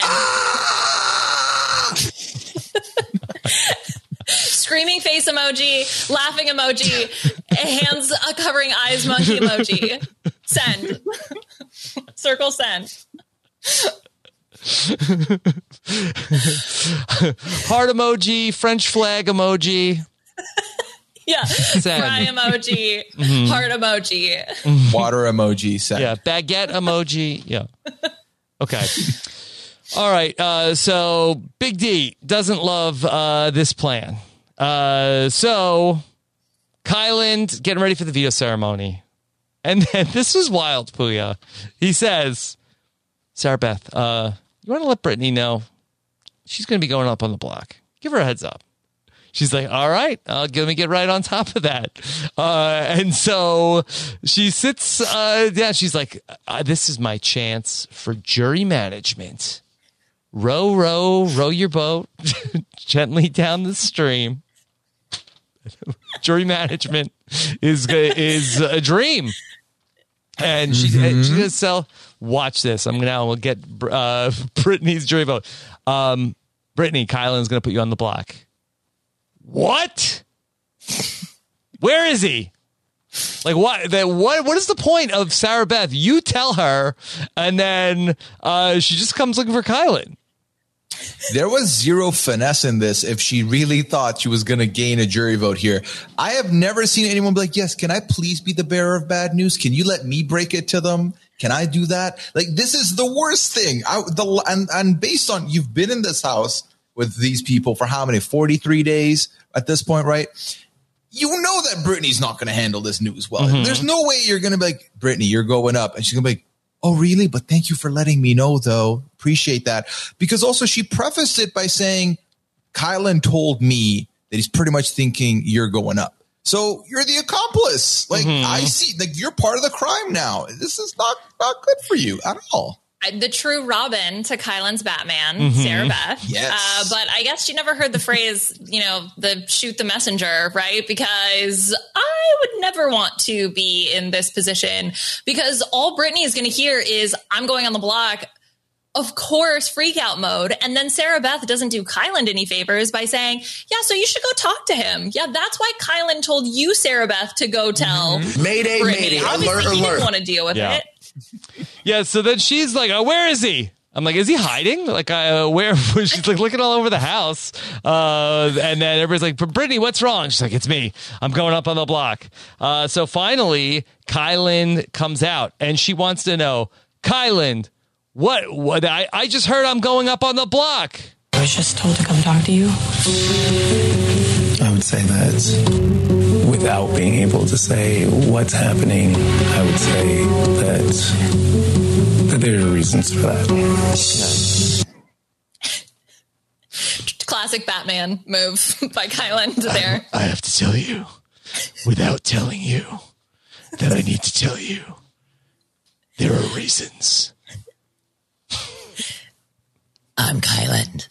Screaming face emoji, laughing emoji, hands covering eyes monkey emoji. Send. Circle send. Heart emoji, French flag emoji. Yeah. Send. Fry emoji, heart emoji. Water emoji. Send. Yeah. Baguette emoji. Yeah. Okay. All right. So Big D doesn't love this plan. So Kyland getting ready for the veto ceremony. And then this was wild, Puya. He says, Sarah Beth, you want to let Brittany know she's going to be going up on the block. Give her a heads up. She's like, all right, let me get right on top of that. And so she sits down. She's like, this is my chance for jury management. Row, row, row your boat gently down the stream. Jury management is a dream. And she says, so watch this. We'll get Brittany's jury vote. Brittany, Kyland's going to put you on the block. What? Where is he? Like, what is the point of Sarah Beth? You tell her, and then she just comes looking for Kyland. There was zero finesse in this if she really thought she was going to gain a jury vote here. I have never seen anyone be like, yes, can I please be the bearer of bad news? Can you let me break it to them? Can I do that? Like, this is the worst thing. And based on, you've been in this house with these people for how many? 43 days at this point, right? You know that Brittany's not going to handle this news well. There's no way you're going to be like, Brittany, you're going up. And she's going to be like, oh, really? But thank you for letting me know, though. Appreciate that. Because also she prefaced it by saying, Kyland told me that he's pretty much thinking you're going up. So you're the accomplice. Like, I see, like, you're part of the crime now. This is not good for you at all. The true Robin to Kyland's Batman, Sarah Beth. Yes. But I guess she never heard the phrase, the shoot the messenger, right? Because I would never want to be in this position, because all Brittany is going to hear is, I'm going on the block. Of course, freak out mode. And then Sarah Beth doesn't do Kyland any favors by saying, yeah, so you should go talk to him. Yeah, that's why Kyland told you, Sarah Beth, to go tell Mayday, Brittany. mayday, Obviously, alert, he alert. didn't want to deal with it. Yeah, so then she's like, oh, where is he? I'm like, is he hiding? Like, where? She's like looking all over the house. And then everybody's like, Brittany, what's wrong? She's like, it's me. I'm going up on the block. So finally, Kyland comes out and she wants to know, Kyland, what? I just heard I'm going up on the block. I was just told to come talk to you. I would say that without being able to say what's happening, I would say that there are reasons for that. Classic Batman move by Kyland there. I have to tell you, without telling you, that I need to tell you There are reasons. I'm Kyland.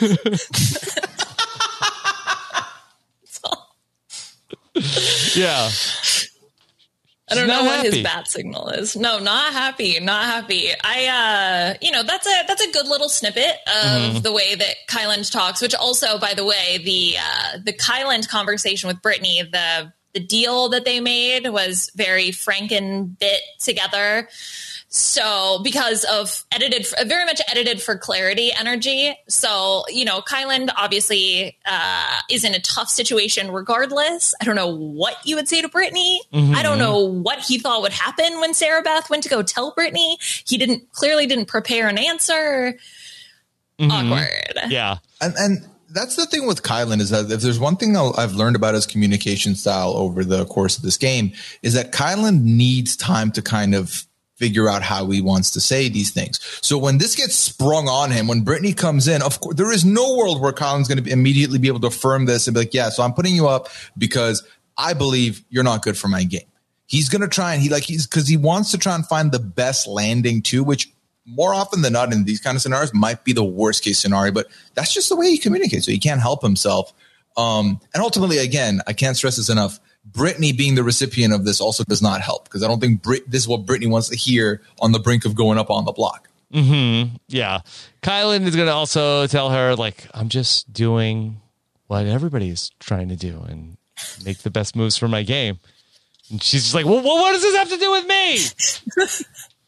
Yeah. I don't know what his bat signal is. No, not happy. Not happy. That's a good little snippet of the way that Kyland talks, which also, by the way, the Kyland conversation with Brittany, the deal that they made was very Franken bit together. So because of very much edited for clarity energy. So, Kyland obviously is in a tough situation regardless. I don't know what you would say to Brittany. I don't know what he thought would happen when Sarah Beth went to go tell Brittany. He clearly didn't prepare an answer. Awkward. Yeah. And that's the thing with Kyland is that if there's one thing I've learned about his communication style over the course of this game is that Kyland needs time to kind of figure out how he wants to say these things. So when this gets sprung on him, when Brittany comes in, of course, there is no world where Kyland's going to immediately be able to affirm this and be like, yeah, so I'm putting you up because I believe you're not good for my game. He's going to try and because he wants to try and find the best landing too, which more often than not in these kind of scenarios might be the worst case scenario, but that's just the way he communicates. So he can't help himself. And ultimately, again, I can't stress this enough. Brittany being the recipient of this also does not help because I don't think this is what Brittany wants to hear on the brink of going up on the block. Yeah. Kyland is going to also tell her, like, I'm just doing what everybody's trying to do and make the best moves for my game. And she's just like, well, what does this have to do with me?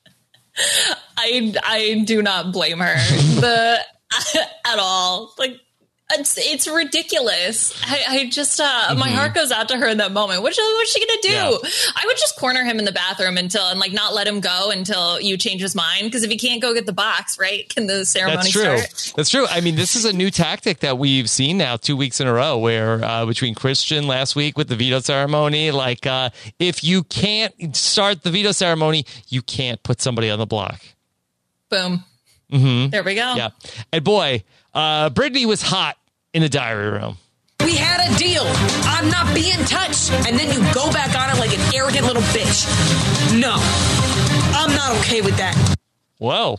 I do not blame her at all. Like, it's ridiculous. I just my heart goes out to her in that moment. What's she gonna do? Yeah. I would just corner him in the bathroom and not let him go until you change his mind. Because if he can't go get the box, right? Can the ceremony start? That's true. I mean, this is a new tactic that we've seen now 2 weeks in a row. Where between Christian last week with the veto ceremony, if you can't start the veto ceremony, you can't put somebody on the block. Boom. There we go. Yeah, and boy. Brittany was hot in the diary room. We had a deal. I'm not being touched. And then you go back on it like an arrogant little bitch. No, I'm not okay with that. Whoa.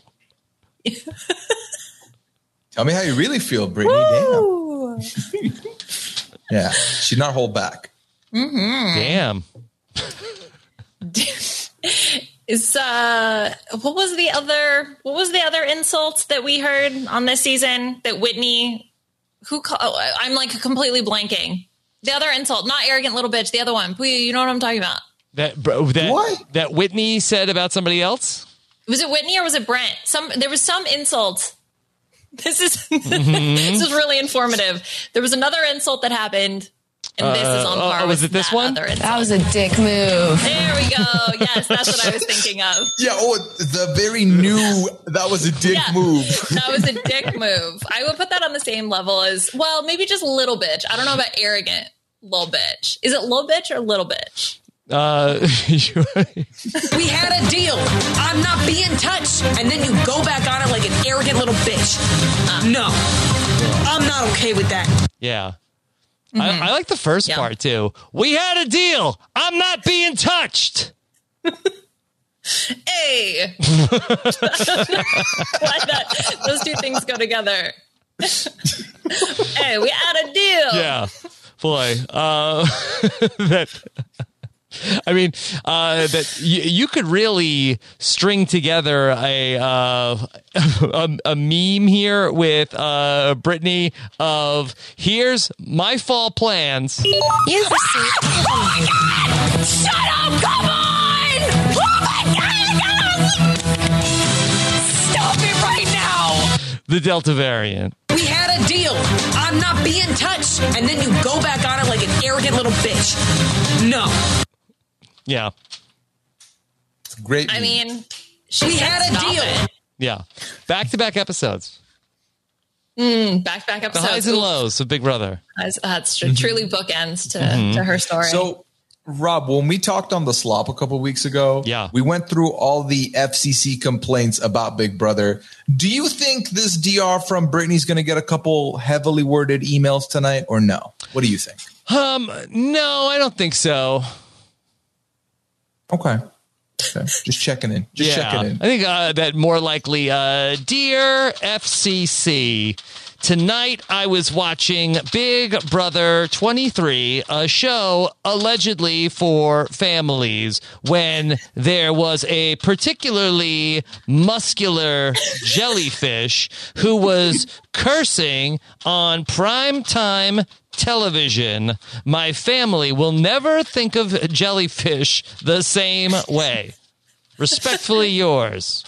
Tell me how you really feel, Brittany. Woo. Damn. Yeah, she'd not hold back. Damn. What was the other insult that we heard on this season that Whitney I'm completely blanking. The other insult, not arrogant little bitch, the other one. You know what I'm talking about? That Whitney said about somebody else? Was it Whitney or was it Brent? There was some insult. This is this is really informative. There was another insult that happened. And this is on par was it this one? That was a dick move. There we go. Yes, that's what I was thinking of. Yeah, the very new, that was a dick move. That was a dick move. I would put that on the same level as, well, maybe just little bitch. I don't know about arrogant little bitch. Is it little bitch or little bitch? We had a deal. I'm not being touched. And then you go back on it like an arrogant little bitch. No, I'm not okay with that. Yeah. I like the first part, too. We had a deal. I'm not being touched. Hey. Why not? Those two things go together. Hey, we had a deal. Yeah. Boy. That you could really string together a meme here with Brittany of here's my fall plans. Oh my God! Shut up! Come on! Oh my God! Stop it right now! The Delta variant. We had a deal. I'm not being touched. And then you go back on it like an arrogant little bitch. No. Yeah. It's great. I mean, we had a deal. Yeah. Back-to-back episodes. Back-to-back episodes. The highs and lows of Big Brother. That's truly bookends to her story. So, Rob, when we talked on the Slop a couple weeks ago, we went through all the FCC complaints about Big Brother. Do you think this DR from Brittany's going to get a couple heavily worded emails tonight or no? What do you think? No, I don't think so. Okay. Okay. Just checking in. Checking in. I think that more likely, dear FCC, tonight I was watching Big Brother 23, a show allegedly for families, when there was a particularly muscular jellyfish who was cursing on primetime television. My family will never think of jellyfish the same way. Respectfully yours.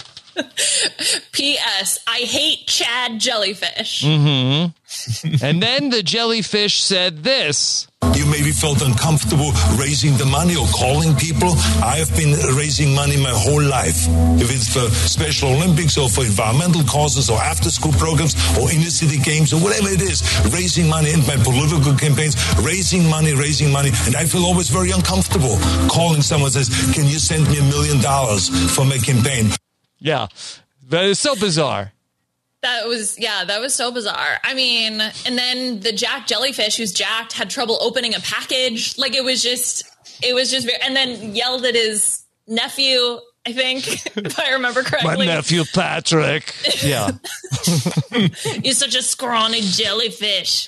P.S. I hate Chad jellyfish. Mm-hmm. And then the jellyfish said this. You maybe felt uncomfortable raising the money or calling people. I have been raising money my whole life. If it's for Special Olympics or for environmental causes or after-school programs or inner-city games or whatever it is, raising money in my political campaigns, raising money. And I feel always very uncomfortable calling someone and says, can you send me $1 million for my campaign? Yeah, that is so bizarre. That was so bizarre. I mean, and then the Jack jellyfish, who's jacked, had trouble opening a package. Like, it was just very, and then yelled at his nephew, I think, if I remember correctly. My nephew, Patrick. Yeah. You're such a scrawny jellyfish.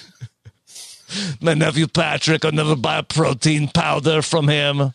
My nephew, Patrick, I'll never buy a protein powder from him.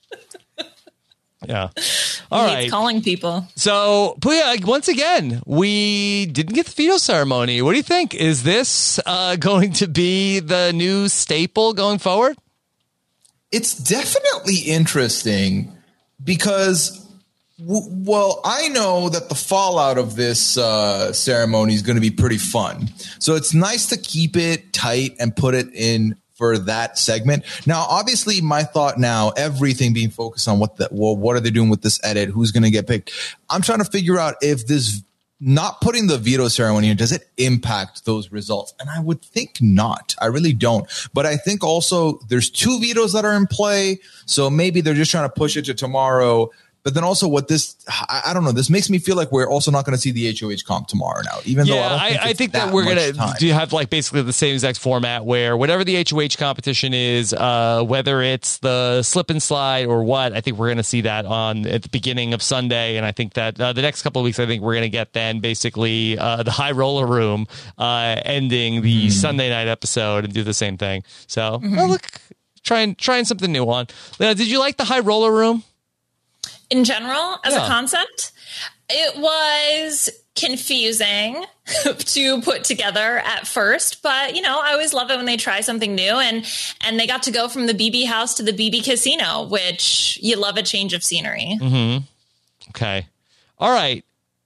Yeah. All right. He's calling people. So, Puya, once again, we didn't get the veto ceremony. What do you think? Is this going to be the new staple going forward? It's definitely interesting because, well, I know that the fallout of this ceremony is going to be pretty fun. So it's nice to keep it tight and put it in for that segment. Now, obviously, my thought now, everything being focused on what are they doing with this edit? Who's going to get picked? I'm trying to figure out if this not putting the veto ceremony in, does it impact those results? And I would think not. I really don't. But I think also there's 2 vetoes that are in play. So maybe they're just trying to push it to tomorrow. But then also I don't know, this makes me feel like we're also not going to see the HOH comp tomorrow now, even though I think that we're going to have like basically the same exact format where whatever the HOH competition is, whether it's the slip and slide or what, I think we're going to see that at the beginning of Sunday. And I think that the next couple of weeks, I think we're going to get then basically the high roller room ending the Sunday night episode and do the same thing. So look, trying something new on. Did you like the high roller room? In general, as a concept, it was confusing to put together at first, but I always love it when they try something new, and they got to go from the BB house to the BB casino, which you love a change of scenery. Mm-hmm. Okay. All right.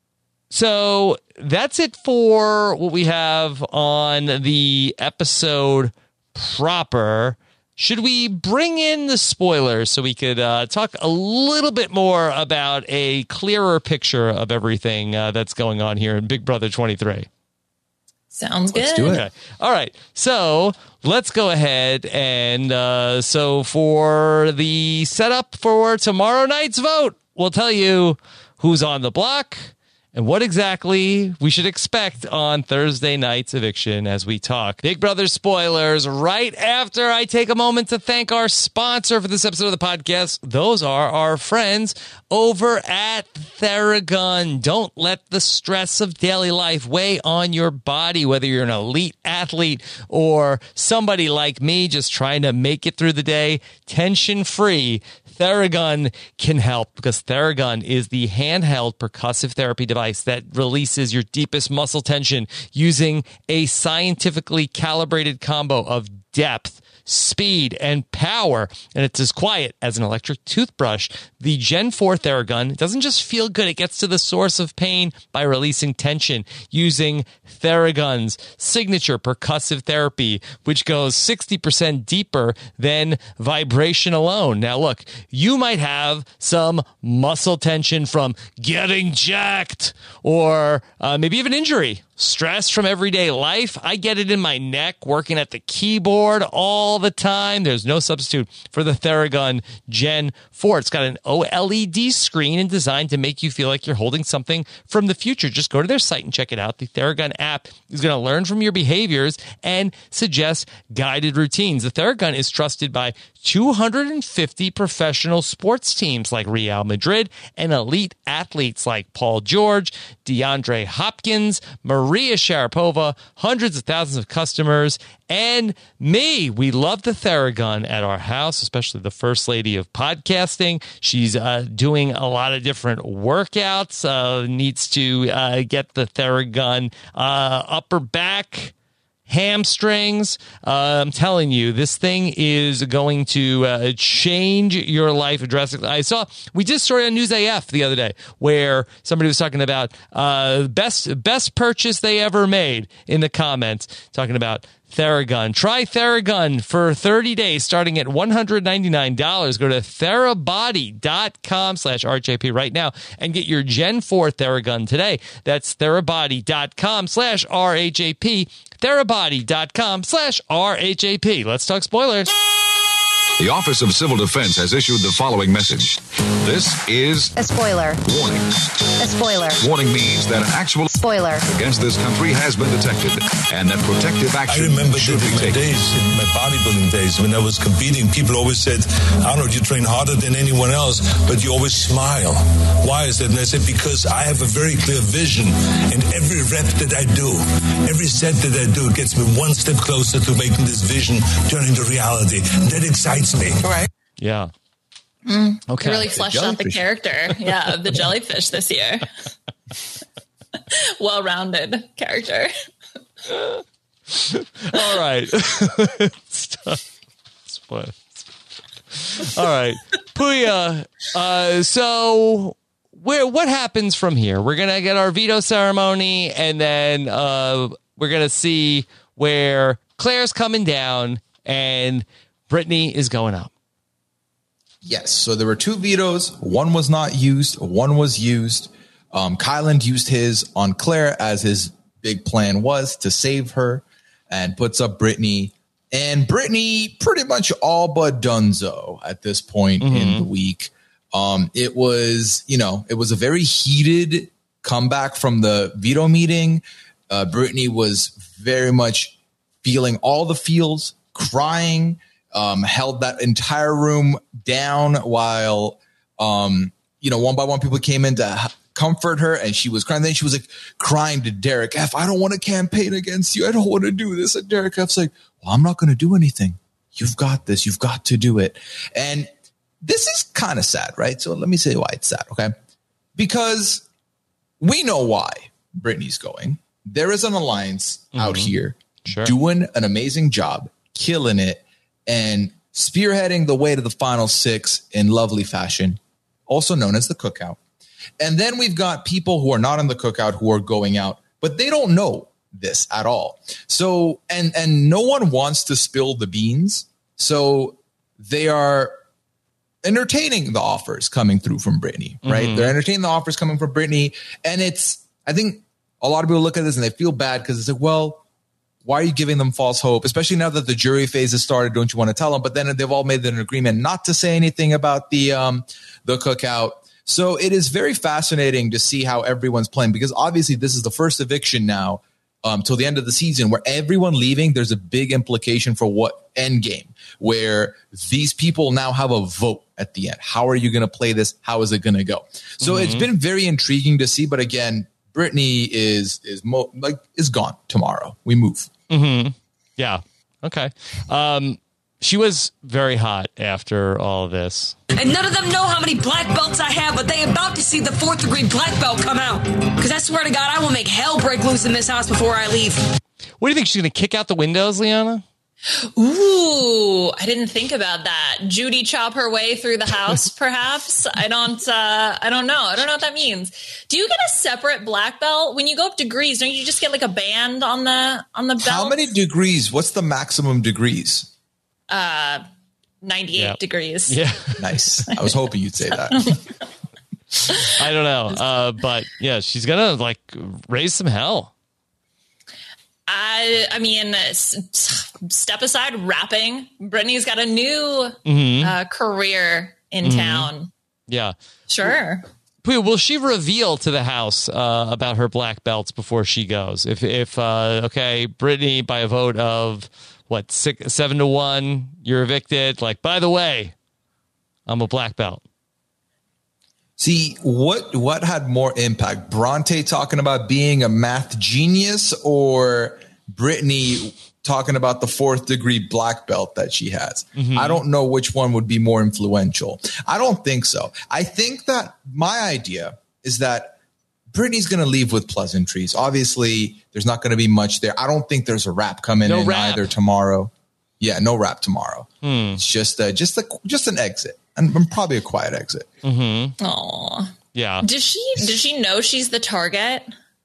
So that's it for what we have on the episode proper. Should we bring in the spoilers so we could talk a little bit more about a clearer picture of everything that's going on here in Big Brother 23? Sounds good. Let's do it. Okay. All right. So let's go ahead and so for the setup for tomorrow night's vote, we'll tell you who's on the block and what exactly we should expect on Thursday night's eviction as we talk Big Brother spoilers right after I take a moment to thank our sponsor for this episode of the podcast. Those are our friends over at Theragun. Don't let the stress of daily life weigh on your body, whether you're an elite athlete or somebody like me just trying to make it through the day tension-free. Theragun can help because Theragun is the handheld percussive therapy device that releases your deepest muscle tension using a scientifically calibrated combo of depth, speed, and power. And it's as quiet as an electric toothbrush. The Gen 4 Theragun doesn't just feel good, it gets to the source of pain by releasing tension using Theragun's signature percussive therapy, which goes 60% deeper than vibration alone. Now, look, you might have some muscle tension from getting jacked or maybe even injury. Stress from everyday life. I get it in my neck working at the keyboard all the time. There's no substitute for the Theragun Gen 4. It's got an OLED screen and designed to make you feel like you're holding something from the future. Just go to their site and check it out. The Theragun app is going to learn from your behaviors and suggest guided routines. The Theragun is trusted by 250 professional sports teams like Real Madrid and elite athletes like Paul George, DeAndre Hopkins, Maria Sharapova, hundreds of thousands of customers, and me. We love the Theragun at our house, especially the first lady of podcasting. She's doing a lot of different workouts, needs to get the Theragun upper back, hamstrings. I'm telling you, this thing is going to change your life drastically. We did a story on News AF the other day where somebody was talking about best purchase they ever made in the comments, talking about Theragun. Try Theragun for 30 days starting at $199. Go to therabody.com/RJP right now and get your Gen 4 Theragun today. That's therabody.com/RHAP. therabody.com/RHAP. Let's talk spoilers. The Office of Civil Defense has issued the following message. This is a spoiler. Warning. A spoiler. Warning means that an actual spoiler against this country has been detected and that protective action should be taken. In my bodybuilding days, when I was competing, people always said, Arnold, you train harder than anyone else, but you always smile. Why is that? And I said, because I have a very clear vision, and every rep that I do, every set that I do gets me one step closer to making this vision turn into reality. That excites me. Right. Yeah. Okay. Really fleshed out the character. Yeah, of the jellyfish this year. Well-rounded character. All right. All right. Puya, so what happens from here? We're going to get our veto ceremony, and then we're going to see where Claire's coming down and Brittany is going up. Yes. So there were 2 vetoes. One was not used. One was used. Kyland used his on Claire, as his big plan was to save her, and puts up Brittany. And Brittany pretty much all but donezo at this point in the week. It was a very heated comeback from the veto meeting. Brittany was very much feeling all the feels, crying, held that entire room down while, one by one people came in to comfort her, and she was crying. Then she was like crying to Derek F. I don't want to campaign against you. I don't want to do this. And Derek F's like, well, I'm not going to do anything. You've got this. You've got to do it. And this is kind of sad, right? So let me say why it's sad, okay? Because we know why Brittany's going. There is an alliance out here doing an amazing job, killing it, and spearheading the way to the final 6 in lovely fashion, also known as the Cookout. And then we've got people who are not in the Cookout who are going out, but they don't know this at all. So, and no one wants to spill the beans. So they are entertaining the offers coming through from Brittany, right? They're entertaining the offers coming from Brittany. And I think a lot of people look at this and they feel bad because it's like, well, why are you giving them false hope? Especially now that the jury phase has started, don't you want to tell them? But then they've all made an agreement not to say anything about the Cookout. So it is very fascinating to see how everyone's playing, because obviously this is the first eviction now till the end of the season where everyone leaving, there's a big implication for what end game, where these people now have a vote at the end. How are you going to play this? How is it going to go? So it's been very intriguing to see. But again, Brittany is gone tomorrow. We move. Yeah. Okay. She was very hot after all of this. And none of them know how many black belts I have, but they about to see the 4th degree black belt come out. Because I swear to God, I will make hell break loose in this house before I leave. What do you think? She's going to kick out the windows, Liana? Ooh, I didn't think about that. Judy chop her way through the house, perhaps. I don't know. I don't know what that means. Do you get a separate black belt when you go up degrees? Don't you just get like a band on the belt? How many degrees? What's the maximum degrees? 98 degrees. Yeah. Nice. I was hoping you'd say that. I don't know. But yeah, she's going to raise some hell. I mean, step aside rapping. Brittany's got a new career in town. Yeah. Sure. Will she reveal to the house about her black belts before she goes? If Brittany, by a vote of 7-1, you're evicted. Like, by the way, I'm a black belt. See, what had more impact? Bronte talking about being a math genius, or Brittany talking about the 4th degree black belt that she has? I don't know which one would be more influential. I don't think so. I think that my idea is that Brittany's going to leave with pleasantries. Obviously, there's not going to be much there. I don't think there's a rap coming in either tomorrow. Yeah, no rap tomorrow. It's just an exit, and probably a quiet exit. Aw. Yeah. Does she know she's the target?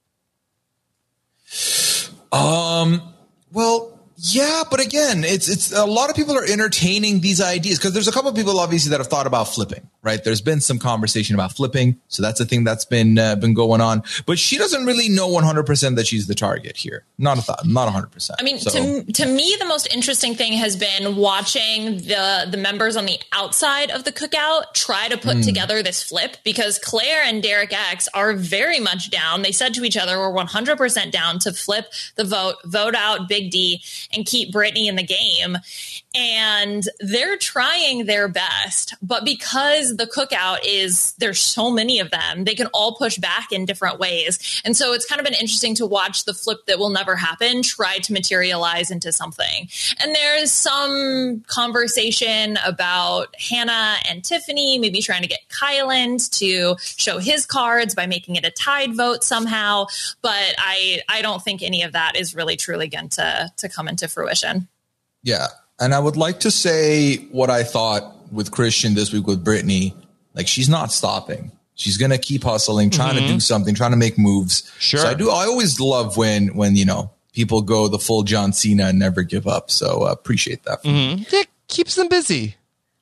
Well, yeah, but again, it's a lot of people are entertaining these ideas because there's a couple of people obviously that have thought about flipping, right? There's been some conversation about flipping, so that's a thing that's been going on. But she doesn't really know 100% that she's the target here. Not 100%. I mean, to me, the most interesting thing has been watching the members on the outside of the cookout try to put together this flip, because Claire and Derek X are very much down. They said to each other, we're 100% down to flip the vote out Big D, and keep Brittany in the game. And they're trying their best, but because the cookout there's so many of them, they can all push back in different ways. And so it's kind of been interesting to watch the flip that will never happen try to materialize into something. And there's some conversation about Hannah and Tiffany maybe trying to get Kyland to show his cards by making it a tied vote somehow. But I don't think any of that is really truly going to come into fruition. Yeah. And I would like to say what I thought with Christian this week with Brittany. Like, she's not stopping. She's going to keep hustling, trying to do something, trying to make moves. Sure. So I always love when people go the full John Cena and never give up. So appreciate that. Yeah, keeps them busy.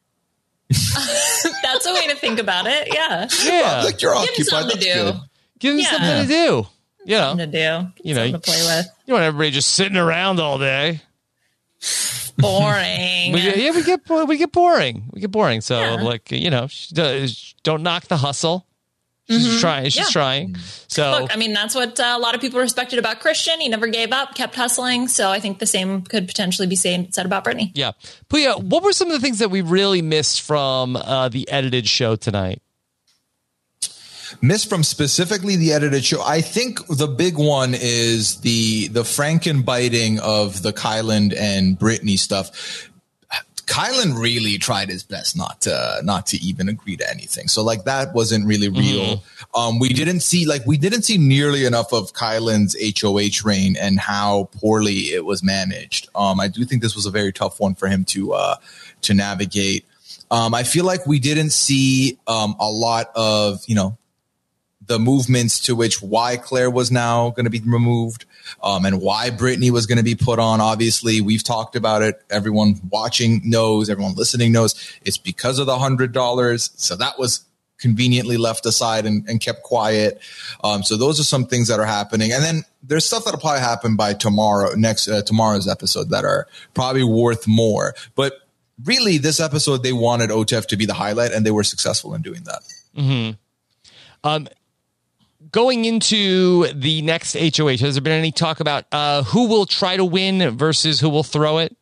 That's a way to think about it. Yeah. Well, like, you're occupied. Give them something to do. Give them something to do. You know, something to do. Something to play with. You want everybody just sitting around all day. Boring. we get boring. We get boring. So don't knock the hustle. She's trying. She's trying. So look, I mean, that's what a lot of people respected about Christian. He never gave up, kept hustling. So I think the same could potentially be said about Brittany. Yeah. Puya, what were some of the things that we really missed from the edited show tonight? Missed from specifically the edited show. I think the big one is the Frankenbiting of the Kyland and Brittany stuff. Kyland really tried his best not to even agree to anything. So like that wasn't really real. We didn't see nearly enough of Kyland's HOH reign and how poorly it was managed. I do think this was a very tough one for him to navigate. I feel like we didn't see a lot of, the movements to why Claire was now going to be removed, and why Brittany was going to be put on. Obviously, we've talked about it. Everyone watching knows, everyone listening knows it's because of the $100. So that was conveniently left aside and kept quiet. So those are some things that are happening. And then there's stuff that'll probably happen by tomorrow's episode that are probably worth more. But really, this episode, they wanted OTEF to be the highlight, and they were successful in doing that. Going into the next HOH, has there been any talk about who will try to win versus who will throw it?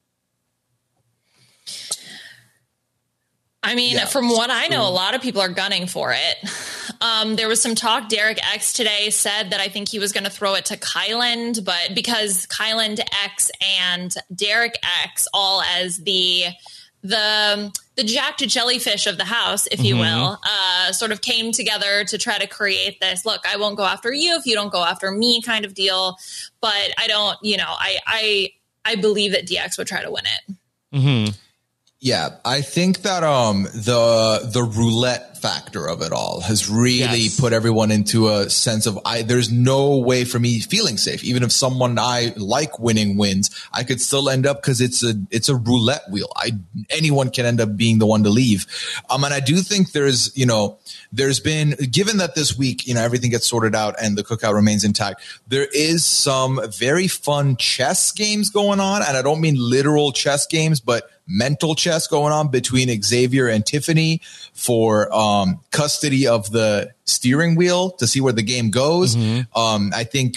I mean, from what I know, a lot of people are gunning for it. There was some talk. Derek X today said that I think he was going to throw it to Kyland, but because Kyland X and Derek X all as the jacked jellyfish of the house, if you will, sort of came together to try to create this, look, I won't go after you if you don't go after me kind of deal. But I don't, I believe that DX would try to win it. Yeah, I think that the roulette factor of it all has really put everyone into a sense of there's no way for me feeling safe. Even if someone I like winning wins, I could still end up because it's a roulette wheel. Anyone can end up being the one to leave. And I do think there's been, given that this week, everything gets sorted out and the cookout remains intact, there is some very fun chess games going on. And I don't mean literal chess games, but mental chess going on between Xavier and Tiffany for custody of the steering wheel to see where the game goes. I think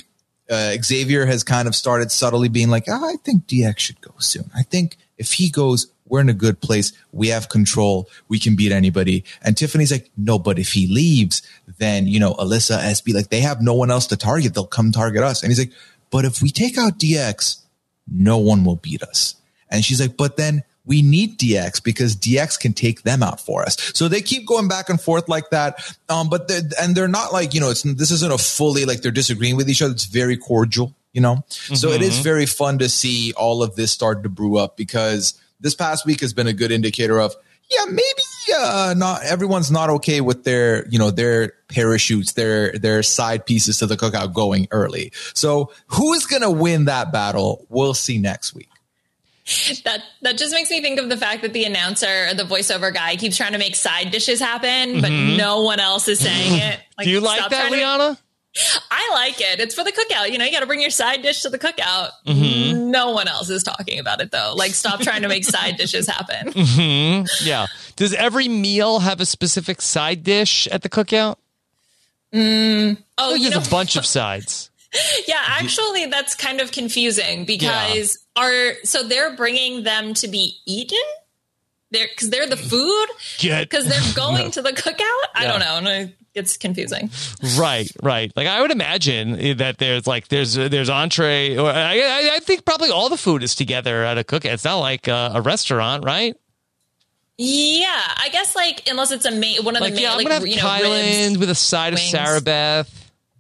Xavier has kind of started subtly being like, I think DX should go soon. I think if he goes, we're in a good place. We have control. We can beat anybody. And Tiffany's like, no, but if he leaves, then, Alyssa, SB, like they have no one else to target. They'll come target us. And he's like, but if we take out DX, no one will beat us. And she's like, but then we need DX because DX can take them out for us. So they keep going back and forth like that. But they're not like, this isn't a fully like they're disagreeing with each other. It's very cordial, So it is very fun to see all of this start to brew up because this past week has been a good indicator of, maybe not everyone's not okay with their, their parachutes, their side pieces to the cookout going early. So who is going to win that battle? We'll see next week. That just makes me think of the fact that the announcer, the voiceover guy, keeps trying to make side dishes happen, but no one else is saying it. Like, do you like that, Liana? I like it. It's for the cookout. You got to bring your side dish to the cookout. No one else is talking about it, though. Like, stop trying to make side dishes happen. Yeah. Does every meal have a specific side dish at the cookout? There's a bunch of sides. Yeah, actually, that's kind of confusing because they're bringing them to be eaten? Because they're the food? Because they're going to the cookout? I don't know. It's confusing. Right. Like, I would imagine that there's entree. Or I think probably all the food is together at a cookout. It's not like a restaurant, right? Yeah, I guess like unless it's one of the main. I'm gonna have Kylan with a side wings. Of Sarah Beth.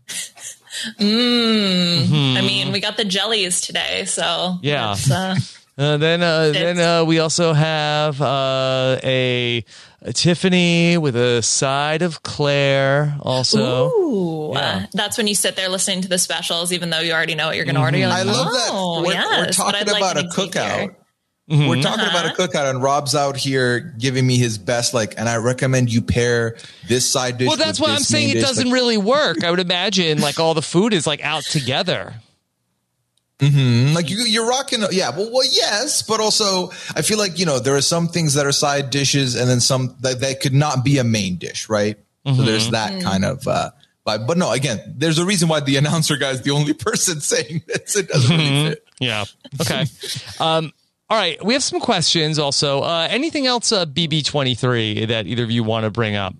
I mean, we got the jellies today, so yeah. Then we also have a Tiffany with a side of Claire. Also, ooh, that's when you sit there listening to the specials, even though you already know what you're going to order. You're like, I love that. We're talking about a cookout. We're talking about a cookout, and Rob's out here giving me his best, and I recommend you pair this side dish. Well, that's why I'm saying it doesn't really work. I would imagine all the food is out together. Like you're rocking. Yeah. Well, yes, but also I feel like, there are some things that are side dishes and then some that could not be a main dish. Right. So there's that kind of, but no, again, there's a reason why the announcer guy is the only person saying this. It doesn't really fit. Yeah. Okay. All right, we have some questions also. Anything else, BB23, that either of you want to bring up?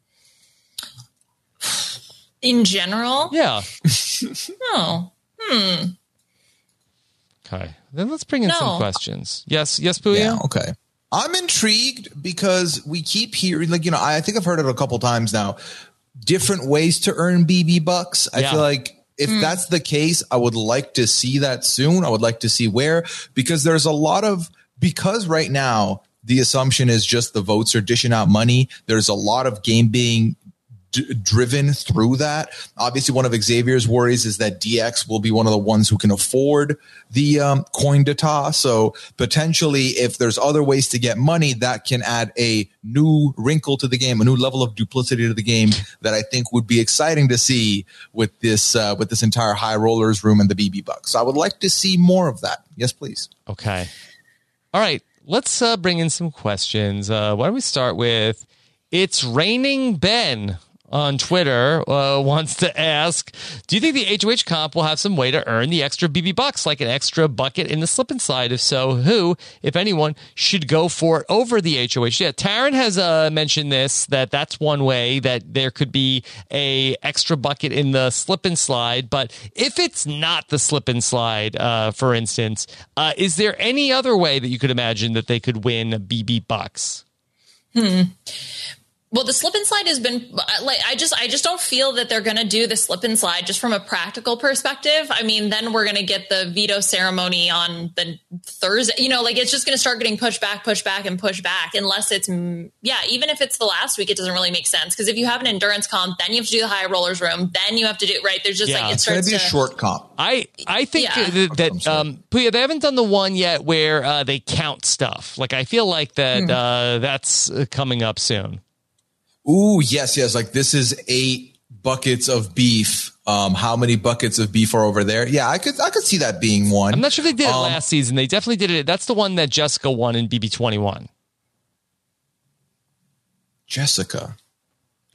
In general? Yeah. No. Okay, then let's bring in some questions. Yes, Puya? Yeah, okay. I'm intrigued because we keep hearing, I think I've heard it a couple times now, different ways to earn BB bucks. I feel like if that's the case, I would like to see that soon. I would like to see where, because there's a lot of, because right now the assumption is just the votes are dishing out money. There's a lot of game being driven through that. Obviously, one of Xavier's worries is that DX will be one of the ones who can afford the coin to toss. So potentially, if there's other ways to get money, that can add a new wrinkle to the game, a new level of duplicity to the game that I think would be exciting to see with this entire high rollers room and the BB bucks. So I would like to see more of that. Yes, please. Okay. All right. Let's bring in some questions. Why don't we start with It's Raining Ben on Twitter wants to ask, do you think the HOH comp will have some way to earn the extra BB bucks, like an extra bucket in the slip and slide? If so, who, if anyone, should go for it over the HOH? Yeah, Taryn has mentioned that's one way that there could be a extra bucket in the slip and slide. But if it's not the slip and slide, for instance, is there any other way that you could imagine that they could win BB bucks? Well, the slip and slide has been I just don't feel that they're going to do the slip and slide just from a practical perspective. I mean, then we're going to get the veto ceremony on the Thursday, it's just going to start getting pushed back unless it's, even if it's the last week, it doesn't really make sense. Cause if you have an endurance comp, then you have to do the high rollers room, then you have to do right. There's just it starts to be a short comp. I think that Puya, they haven't done the one yet where they count stuff. I feel like that that's coming up soon. Ooh, yes. Like this is 8 buckets of beef. How many buckets of beef are over there? Yeah, I could see that being one. I'm not sure if they did it last season. They definitely did it. That's the one that Jessica won in BB21. Jessica.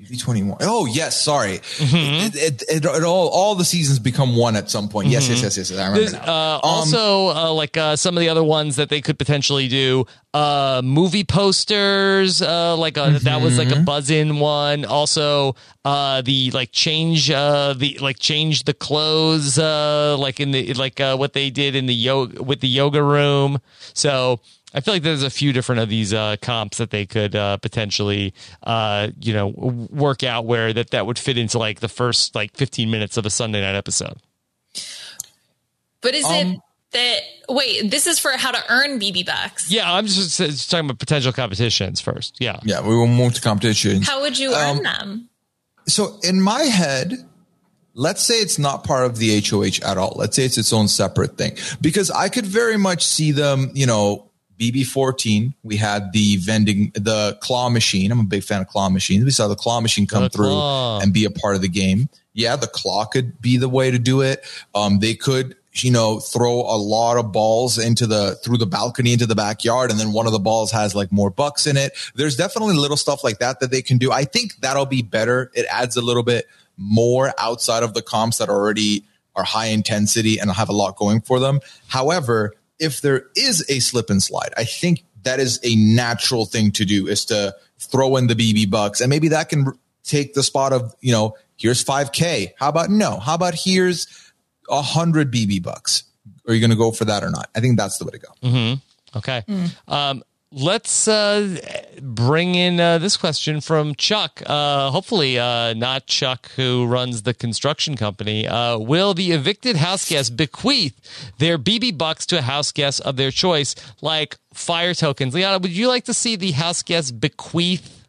BB21. Oh yes, sorry. It all the seasons become one at some point. Yes. I remember now. Also, some of the other ones that they could potentially do, movie posters. That was like a buzz-in one. Also, change the clothes. What they did in the yoga room. So. I feel like there's a few different of these comps that they could potentially, work out where that would fit into like the first 15 minutes of a Sunday night episode. But is it that? Wait, this is for how to earn BB bucks. Yeah, I'm just talking about potential competitions first. Yeah, we will move to competitions. How would you earn them? So in my head, let's say it's not part of the HOH at all. Let's say it's its own separate thing, because I could very much see them, BB14, we had the claw machine. I'm a big fan of claw machines. We saw the claw machine come through and be a part of the game. Yeah, the claw could be the way to do it. They could, throw a lot of balls through the balcony into the backyard, and then one of the balls has like more bucks in it. There's definitely little stuff like that they can do. I think that'll be better. It adds a little bit more outside of the comps that already are high intensity and have a lot going for them. However, if there is a slip and slide, I think that is a natural thing to do, is to throw in the BB bucks. And maybe that can take the spot of, here's 5K. How about here's 100 BB bucks? Are you going to go for that or not? I think that's the way to go. Mm-hmm. Okay. Let's bring in this question from Chuck. Hopefully not Chuck, who runs the construction company. Will the evicted house guests bequeath their BB bucks to a house guest of their choice, like fire tokens? Liana, would you like to see the house guests bequeath?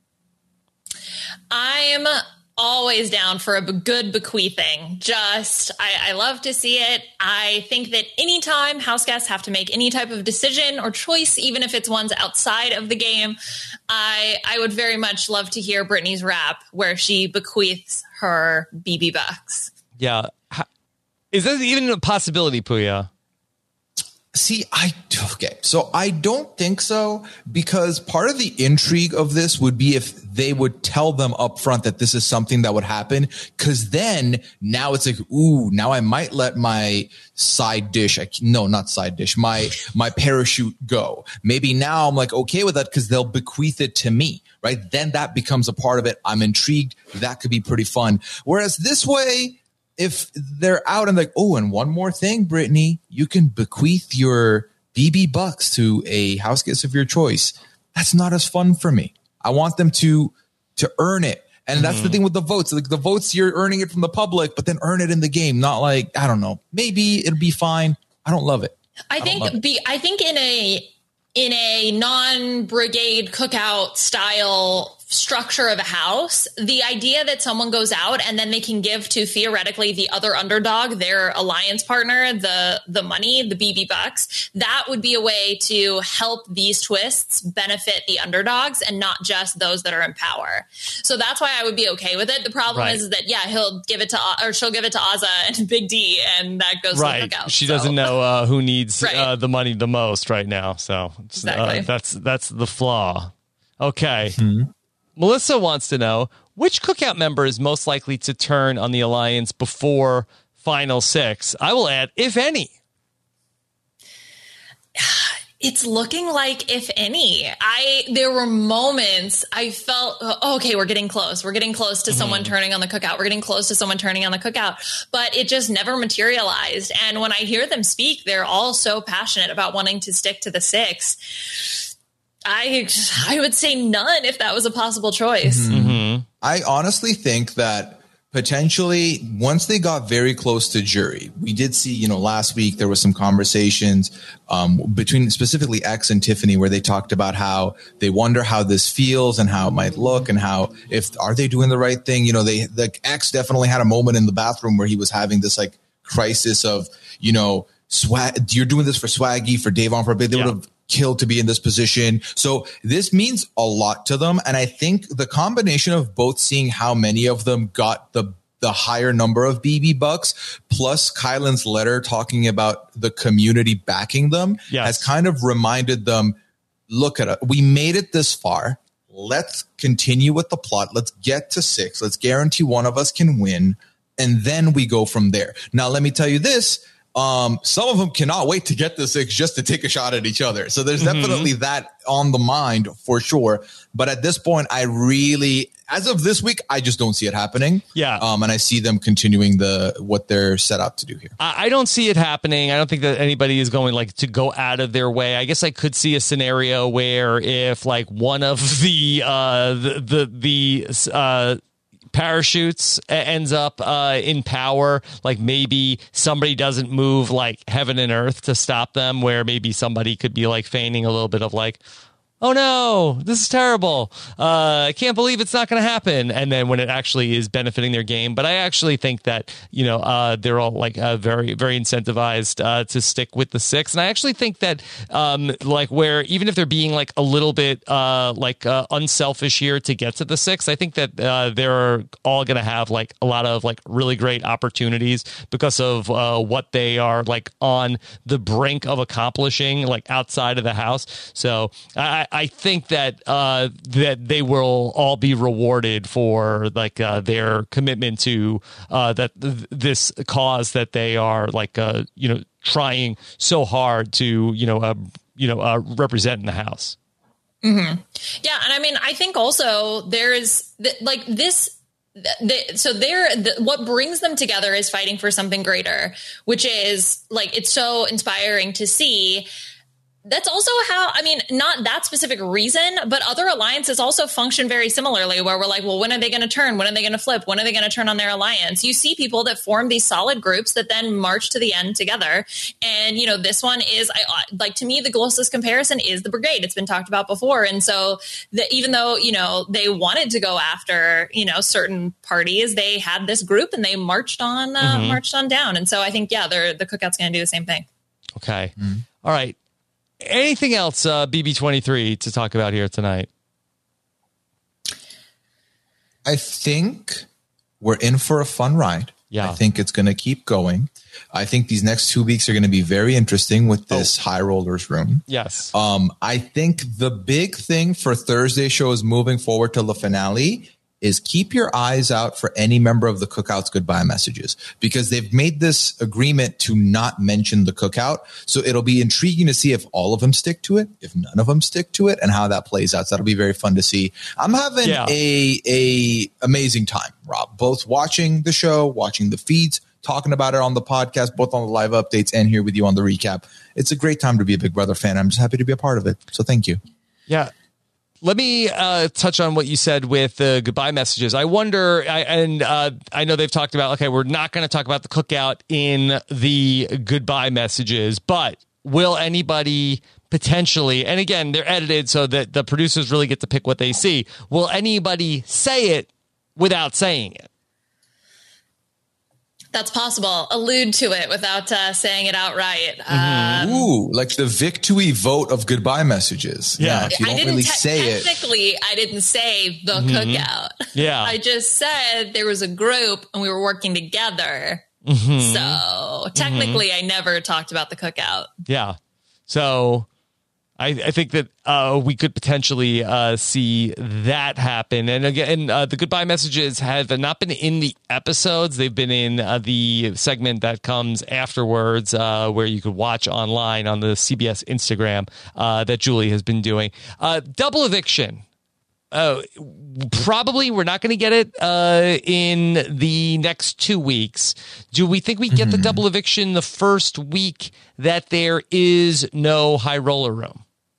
I'm always down for a good bequeathing. I love to see it. I think that anytime house guests have to make any type of decision or choice, even if it's ones outside of the game, I would very much love to hear Brittany's rap where she bequeaths her BB bucks. Yeah. Is that even a possibility, Puya? See, so I don't think so, because part of the intrigue of this would be if they would tell them up front that this is something that would happen, because then now it's like, ooh, now I might let my my parachute go. Maybe now I'm like okay with that because they'll bequeath it to me, right? Then that becomes a part of it. I'm intrigued. That could be pretty fun. Whereas this way, if they're out and like, oh, and one more thing, Brittany, you can bequeath your BB bucks to a house guest of your choice. That's not as fun for me. I want them to earn it. And that's the thing with the votes. Like the votes, you're earning it from the public, but then earn it in the game. Not like, I don't know, maybe it'll be fine. I don't love it. I think in a non-brigade cookout style structure of a house, the idea that someone goes out and then they can give to theoretically the other underdog, their alliance partner, the money, the BB bucks, that would be a way to help these twists benefit the underdogs and not just those that are in power. So that's why I would be okay with it. The problem is that, she'll give it to Azza and Big D, and that goes to the cookout. She doesn't know who needs the money the most right now. So exactly. That's the flaw. Okay. Melissa wants to know, which cookout member is most likely to turn on the alliance before Final Six? I will add, if any. It's looking like if any. There were moments I felt, okay, we're getting close. We're getting close to someone turning on the cookout. We're getting close to someone turning on the cookout. But it just never materialized. And when I hear them speak, they're all so passionate about wanting to stick to the six. I would say none if that was a possible choice. I honestly think that potentially once they got very close to jury, we did see, last week there was some conversations between specifically X and Tiffany where they talked about how they wonder how this feels and how it might look and are they doing the right thing? The X definitely had a moment in the bathroom where he was having this like crisis of, swag. You're doing this for Swaggy, for Davon, for a bit. They would have killed to be in this position. So this means a lot to them. And I think the combination of both seeing how many of them got the higher number of BB bucks plus Kylan's letter talking about the community backing them has kind of reminded them, look at it. We made it this far. let's continue with the plot. Let's get to 6. Let's guarantee one of us can win. And then we go from there. Now, let me tell you this. Some of them cannot wait to get to 6 just to take a shot at each other. So there's definitely that on the mind for sure. But at this point, as of this week, I just don't see it happening. Yeah. And I see them continuing what they're set out to do here. I don't see it happening. I don't think that anybody is going to go out of their way. I guess I could see a scenario where if one of the parachutes ends up in power, maybe somebody doesn't move heaven and earth to stop them, where maybe somebody could be feigning a little bit of oh no, this is terrible. I can't believe it's not going to happen. And then when it actually is benefiting their game. But I actually think that, they're all very, very incentivized to stick with the 6. And I actually think that where even if they're being a little bit unselfish here to get to the 6, I think that they're all going to have a lot of really great opportunities because of what they are on the brink of accomplishing outside of the house. So I think that that they will all be rewarded for their commitment to this cause that they are trying so hard to represent in the house. Mm-hmm. Yeah, and I mean, I think also there's what brings them together is fighting for something greater, which is it's so inspiring to see. That's also how, not that specific reason, but other alliances also function very similarly, where we're well, when are they going to turn? When are they going to flip? When are they going to turn on their alliance? You see people that form these solid groups that then march to the end together. And, this one is, to me, the closest comparison is the Brigade. It's been talked about before. And so even though, they wanted to go after, certain parties, they had this group and they marched on down. And so I think, the Cookout's going to do the same thing. Okay. Mm-hmm. All right. Anything else, BB23, to talk about here tonight? I think we're in for a fun ride. Yeah. I think it's going to keep going. I think these next 2 weeks are going to be very interesting with this High Rollers room. Yes. I think the big thing for Thursday shows moving forward to the finale is keep your eyes out for any member of the Cookout's goodbye messages, because they've made this agreement to not mention the Cookout. So it'll be intriguing to see if all of them stick to it, if none of them stick to it, and how that plays out. So that'll be very fun to see. I'm having a amazing time, Rob, both watching the show, watching the feeds, talking about it on the podcast, both on the live updates and here with you on the recap. It's a great time to be a Big Brother fan. I'm just happy to be a part of it. So thank you. Yeah. Let me touch on what you said with the goodbye messages. I wonder, I know they've talked about, we're not going to talk about the Cookout in the goodbye messages, but will anybody potentially, and again, they're edited so that the producers really get to pick what they see, will anybody say it without saying it? That's possible. Allude to it without saying it outright. Ooh, like the victory vote of goodbye messages. Yeah. You don't really say it. Technically, I didn't say the Cookout. Yeah. I just said there was a group and we were working together. So technically, I never talked about the Cookout. Yeah. So I think that we could potentially see that happen. And again, the goodbye messages have not been in the episodes. They've been in the segment that comes afterwards, where you could watch online on the CBS Instagram that Julie has been doing. Double eviction. Probably we're not going to get it in the next 2 weeks. Do we think we get the double eviction the first week that there is no high roller room?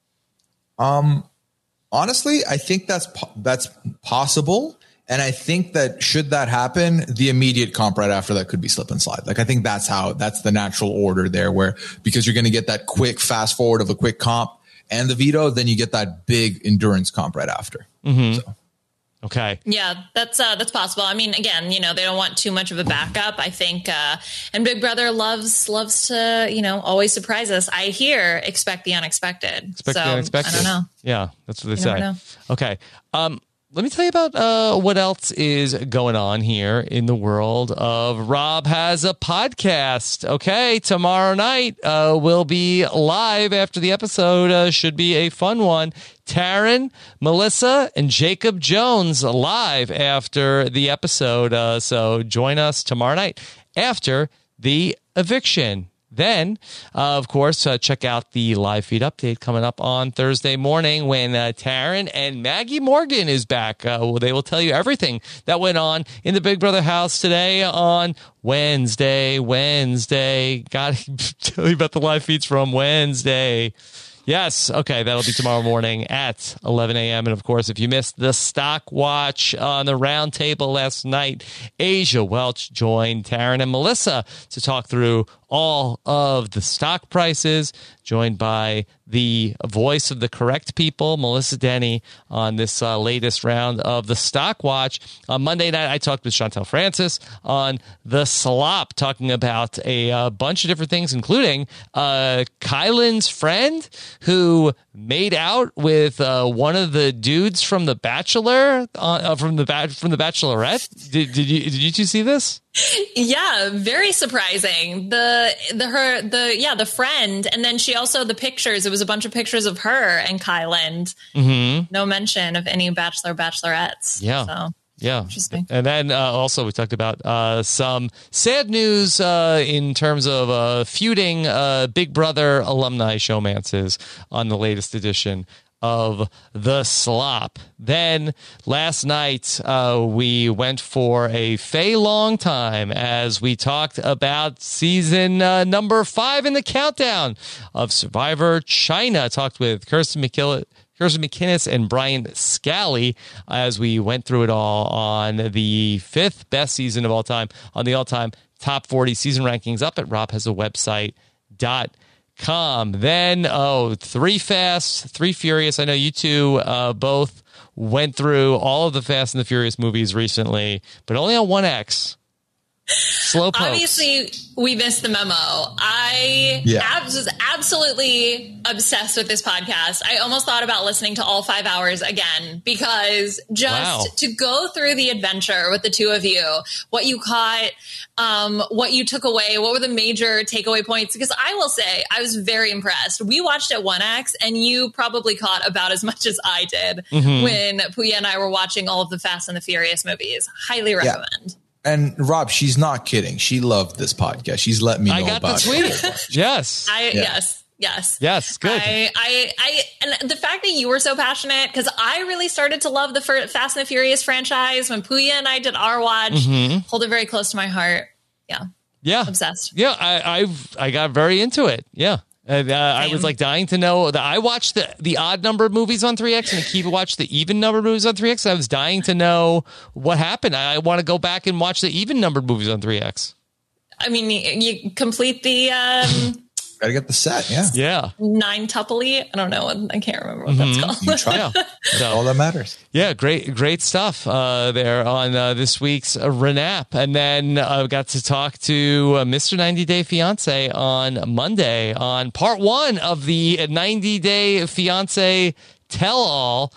Honestly, I think that's possible. And I think that should that happen, the immediate comp right after that could be slip and slide. I think that's the natural order there, where because you're going to get that quick fast forward of a quick comp and the veto, then you get that big endurance comp right after. So. Okay. Yeah, that's possible. I mean, again, they don't want too much of a backup. I think, and Big Brother loves to, always surprise us. I expect the unexpected. Expect the unexpected. I don't know. Yeah, that's what they say. Never know. Okay. let me tell you about what else is going on here in the world of Rob Has a Podcast. Okay, tomorrow night we'll be live after the episode. Should be a fun one. Taryn, Melissa, and Jacob Jones live after the episode. So join us tomorrow night after the eviction. Then, of course, check out the live feed update coming up on Thursday morning when Taryn and Maggie Morgan is back. They will tell you everything that went on in the Big Brother house today on Wednesday. Got to tell you about the live feeds from Wednesday. Yes. Okay. That'll be tomorrow morning at 11 a.m. And of course, if you missed the stock watch on the round table last night, Asia Welch joined Taryn and Melissa to talk through all of the stock prices, joined by the voice of the correct people, Melissa Denny, on this latest round of the stock watch. On Monday night, I talked with Chantel Francis on the slop, talking about a bunch of different things, including Kylan's friend who made out with one of the dudes from The Bachelor, from the Bachelorette. Did you two see this? Yeah, very surprising. The friend, and then she also the pictures. It was a bunch of pictures of her and Kylan. Mm-hmm. No mention of any bachelorettes. Yeah. So. Yeah. Interesting. And then also we talked about some sad news in terms of feuding Big Brother alumni showmances on the latest edition of The Slop. Then last night we went for a Fay Long time as we talked about season number 5 in the countdown of Survivor China. Talked with Kirsten McInnes and Brian Scally as we went through it all on the 5th best season of all time on the all-time top 40 season rankings up at robhasawebsite.com. Then, 3 Fast, 3 Furious. I know you two both went through all of the Fast and the Furious movies recently, but only on 1X. Slow pokes. Obviously, we missed the memo. I was absolutely obsessed with this podcast. I almost thought about listening to all 5 hours again because to go through the adventure with the two of you, what you caught, what you took away, what were the major takeaway points? Because I will say I was very impressed. We watched at 1X and you probably caught about as much as I did when Puya and I were watching all of the Fast and the Furious movies. Highly recommend. Yeah. And Rob, she's not kidding. She loved this podcast. She's let me know about it. I got the tweet. Yes. Yes. Good. And the fact that you were so passionate, because I really started to love the Fast and the Furious franchise when Puya and I did our watch. Hold it very close to my heart. Yeah. Obsessed. Yeah. I got very into it. Yeah. I was like dying to know that I watched the odd number movies on 3X and Akiva watched the even number movies on 3X. I was dying to know what happened. I want to go back and watch the even numbered movies on 3X. I mean, you complete the gotta get the set. Yeah. 9-tuple. I don't know. I can't remember what that's called. You try. That's all that matters. Yeah. Great stuff there on this week's Renap. And then I got to talk to Mr. 90 Day Fiance on Monday on part 1 of the 90 Day Fiance tell-all.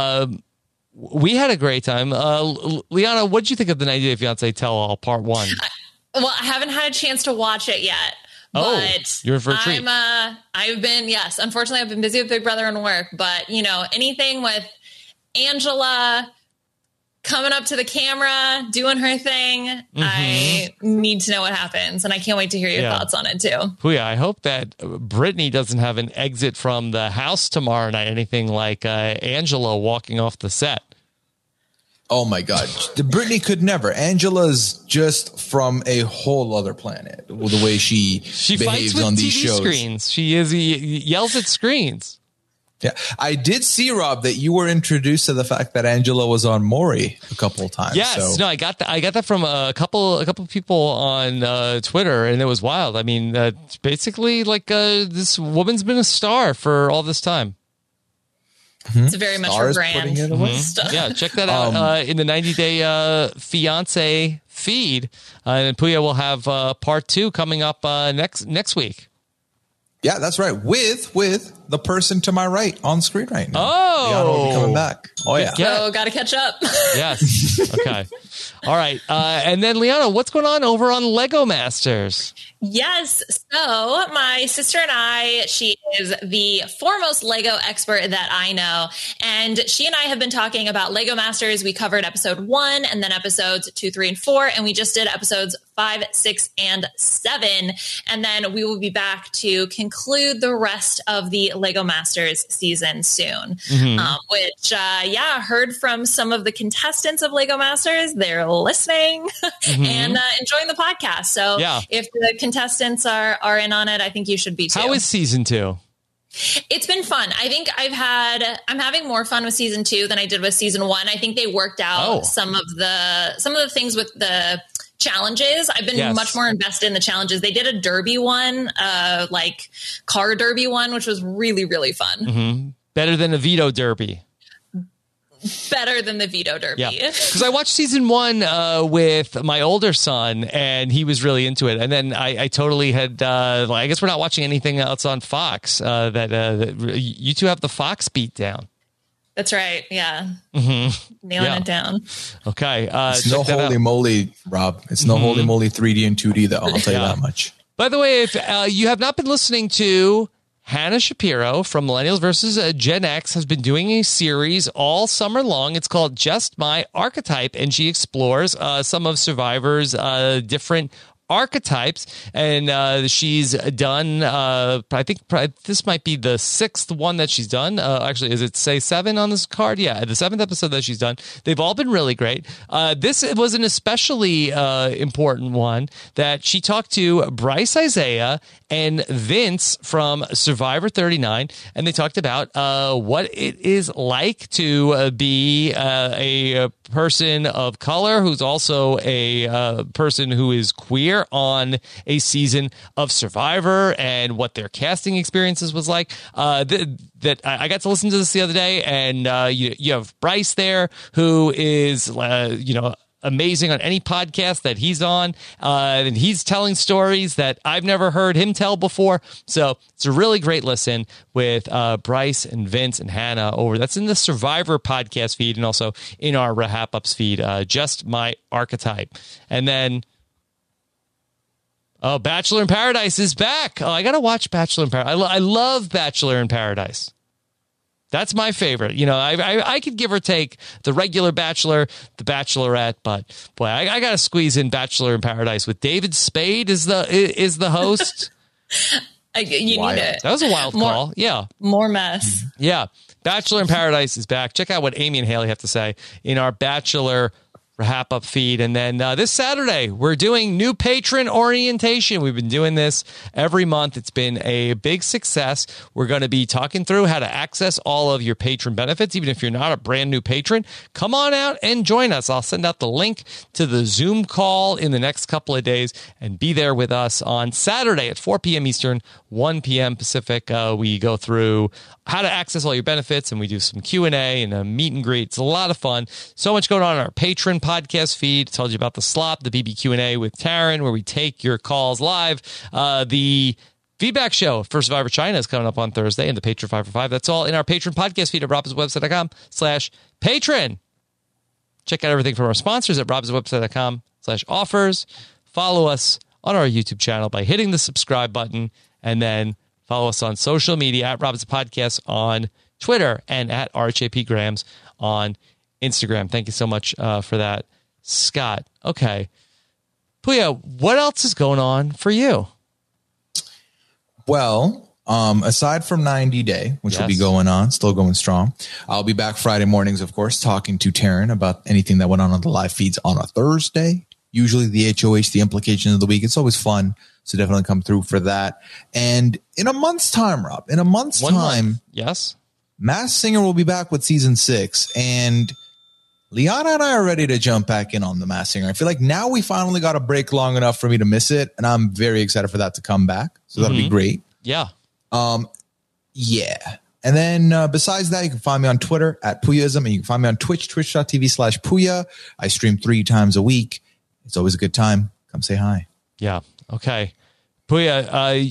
We had a great time. Liana, what did you think of the 90 Day Fiance tell-all part 1? I haven't had a chance to watch it yet. But you're for a treat. Unfortunately, I've been busy with Big Brother and work. But, anything with Angela coming up to the camera, doing her thing, I need to know what happens. And I can't wait to hear your thoughts on it, too. Puya, I hope that Brittany doesn't have an exit from the house tomorrow night, anything like Angela walking off the set. Oh my God. Brittany could never. Angela's just from a whole other planet. The way she behaves on these TV shows. Screens. She yells at screens. Yeah. I did see, Rob, that you were introduced to the fact that Angela was on Maury a couple of times. Yes. No, I got that from a couple of people on Twitter, and it was wild. I mean, basically like this woman's been a star for all this time. It's very much her brand. Yeah, check that out in the 90 Day Fiance feed. And Puya will have part 2 coming up next week. Yeah, that's right. With the person to my right on screen right now. Oh, Liana will be coming back. Oh yeah. So got to catch up. Yes. Okay. All right. And then Liana, what's going on over on Lego Masters? Yes. So my sister and I, she is the foremost Lego expert that I know. And she and I have been talking about Lego Masters. We covered episode 1 and then episodes 2, 3, and 4. And we just did episodes 5, 6, and 7. And then we will be back to conclude the rest of the Lego Masters season soon. Which, heard from some of the contestants of Lego Masters. They're listening and enjoying the podcast. So if the contestants are in on it, I think you should be too. How is season 2? It's been fun. I think I'm having more fun with season 2 than I did with season 1. I think they worked out some of the things with the challenges. I've been much more invested in the challenges. They did a derby one, like car derby one, which was really, really fun. Better than a veto derby. Better than the veto derby. Yeah, because I watched season 1 with my older son, and he was really into it. And then I totally had. I guess we're not watching anything else on Fox. That you two have the Fox beat down. That's right. Yeah, nailing it down. Okay, it's no holy moly, Rob. It's no holy moly 3D and 2D though. I'll tell you that much. By the way, if you have not been listening to Hannah Shapiro from Millennials versus Gen X, has been doing a series all summer long. It's called Just My Archetype, and she explores some of Survivor's different archetypes, and she's done I think this might be the 6th one that she's done. Actually, is it say 7 on this card? Yeah, the 7th episode that she's done. They've all been really great. This was an especially important one that she talked to Bryce Isaiah and Vince from Survivor 39, and they talked about what it is like to be a person of color who's also a person who is queer on a season of Survivor, and what their casting experiences was like. That I got to listen to this the other day, and you have Bryce there, who is amazing on any podcast that he's on, and he's telling stories that I've never heard him tell before. So it's a really great listen with Bryce and Vince and Hannah over. That's in the Survivor podcast feed, and also in our Rahap Ups feed. Just My Archetype, and then Bachelor in Paradise is back. Oh, I gotta watch Bachelor in Paradise. I love Bachelor in Paradise. That's my favorite. I could give or take the regular Bachelor, the Bachelorette, but boy, I got to squeeze in Bachelor in Paradise with David Spade is the host. You need it. That was a wild call. Yeah. More mess. Yeah. Bachelor in Paradise is back. Check out what Amy and Haley have to say in our Bachelor Rahap Up feed. And then this Saturday, we're doing new patron orientation. We've been doing this every month. It's been a big success. We're going to be talking through how to access all of your patron benefits. Even if you're not a brand new patron, come on out and join us. I'll send out the link to the Zoom call in the next couple of days, and be there with us on Saturday at 4 p.m. Eastern, 1 p.m. Pacific. We go through how to access all your benefits, and we do some Q&A and a meet and greet. It's a lot of fun. So much going on in our patron podcast feed. I told you about the slop, the BB Q&A with Taryn, where we take your calls live. The feedback show for Survivor China is coming up on Thursday, and the Patron 5 for 5. That's all in our patron podcast feed at robhasawebsite.com/patron. Check out everything from our sponsors at robhasawebsite.com/offers. Follow us on our YouTube channel by hitting the subscribe button, and then follow us on social media at Rob's Podcast on Twitter and at RHAP Grams on Instagram. Thank you so much for that, Scott. Okay. Puya, what else is going on for you? Well, aside from 90 Day, which will be going on, still going strong, I'll be back Friday mornings, of course, talking to Taryn about anything that went on the live feeds on a Thursday. Usually the HOH, the implications of the week. It's always fun. So definitely come through for that. And in a month's time, Rob, yes, Masked Singer will be back with season 6. And Liana and I are ready to jump back in on the Masked Singer. I feel like now we finally got a break long enough for me to miss it. And I'm very excited for that to come back. So that'll be great. Yeah. Yeah. And then besides that, you can find me on Twitter at Puyaism, and you can find me on Twitch, twitch.tv/Puya. I stream 3 times a week. It's always a good time. Come say hi. Yeah. Okay. Puya,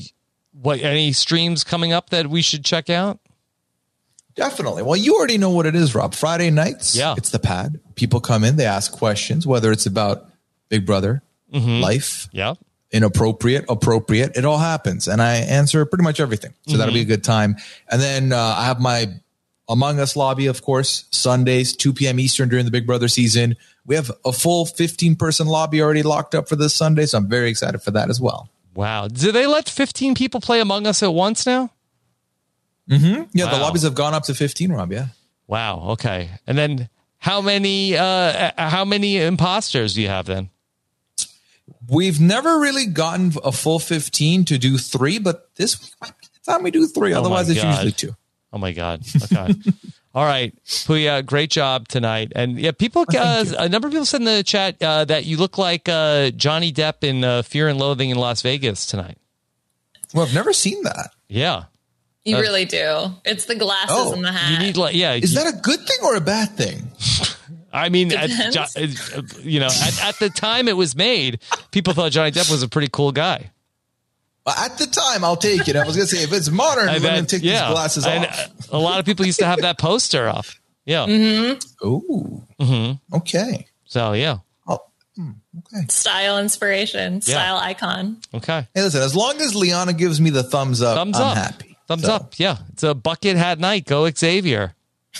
any streams coming up that we should check out? Definitely. Well, you already know what it is, Rob. Friday nights, it's the pad. People come in, they ask questions, whether it's about Big Brother, life, inappropriate, appropriate. It all happens. And I answer pretty much everything. So that'll be a good time. And then I have my Among Us lobby, of course, Sundays, 2 p.m. Eastern during the Big Brother season. We have a full 15-person lobby already locked up for this Sunday. So I'm very excited for that as well. Wow. Do they let 15 people play Among Us at once now? Yeah, wow. The lobbies have gone up to 15, Rob. Yeah. Wow. Okay. And then how many imposters do you have then? We've never really gotten a full 15 to do 3, but this week might be the time we do 3. Otherwise, it's usually 2. Oh my God. Okay. All right. Puya, great job tonight. And yeah, people, a number of people said in the chat that you look like Johnny Depp in Fear and Loathing in Las Vegas tonight. Well, I've never seen that. Yeah. You really do. It's the glasses and the hat. You need Is that a good thing or a bad thing? I mean, at the time it was made, people thought Johnny Depp was a pretty cool guy. At the time, I'll take it. I was going to say, if it's modern, I'm going to take these glasses off. A lot of people used to have that poster up. Yeah. Ooh. Okay. So, yeah. Okay. Style inspiration, style icon. Okay. Hey, listen, as long as Liana gives me the thumbs up, I'm happy. Thumbs up. Yeah. It's a bucket hat night. Go Xavier.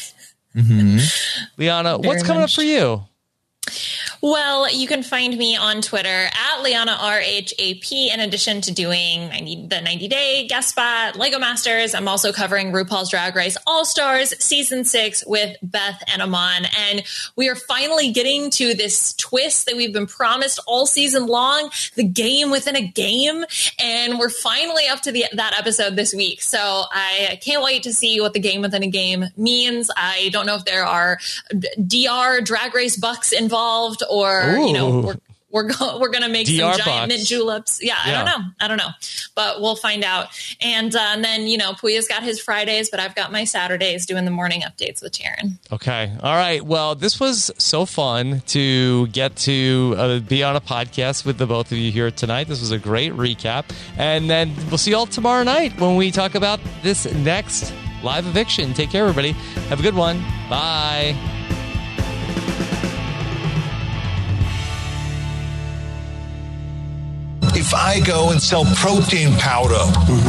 Liana, what's coming up for you? Well, you can find me on Twitter at Liana RHAP. In addition to doing the 90-day guest spot, Lego Masters, I'm also covering RuPaul's Drag Race All-Stars Season 6 with Beth and Aman. And we are finally getting to this twist that we've been promised all season long, the game within a game. And we're finally up to that episode this week. So I can't wait to see what the game within a game means. I don't know if there are DR Drag Race bucks involved, or we're going to make some giant mint juleps. Yeah, I don't know, but we'll find out. And then Puya's got his Fridays, but I've got my Saturdays doing the morning updates with Taryn. Okay, all right. Well, this was so fun to get to be on a podcast with the both of you here tonight. This was a great recap, and then we'll see you all tomorrow night when we talk about this next live eviction. Take care, everybody. Have a good one. Bye. If I go and sell protein powder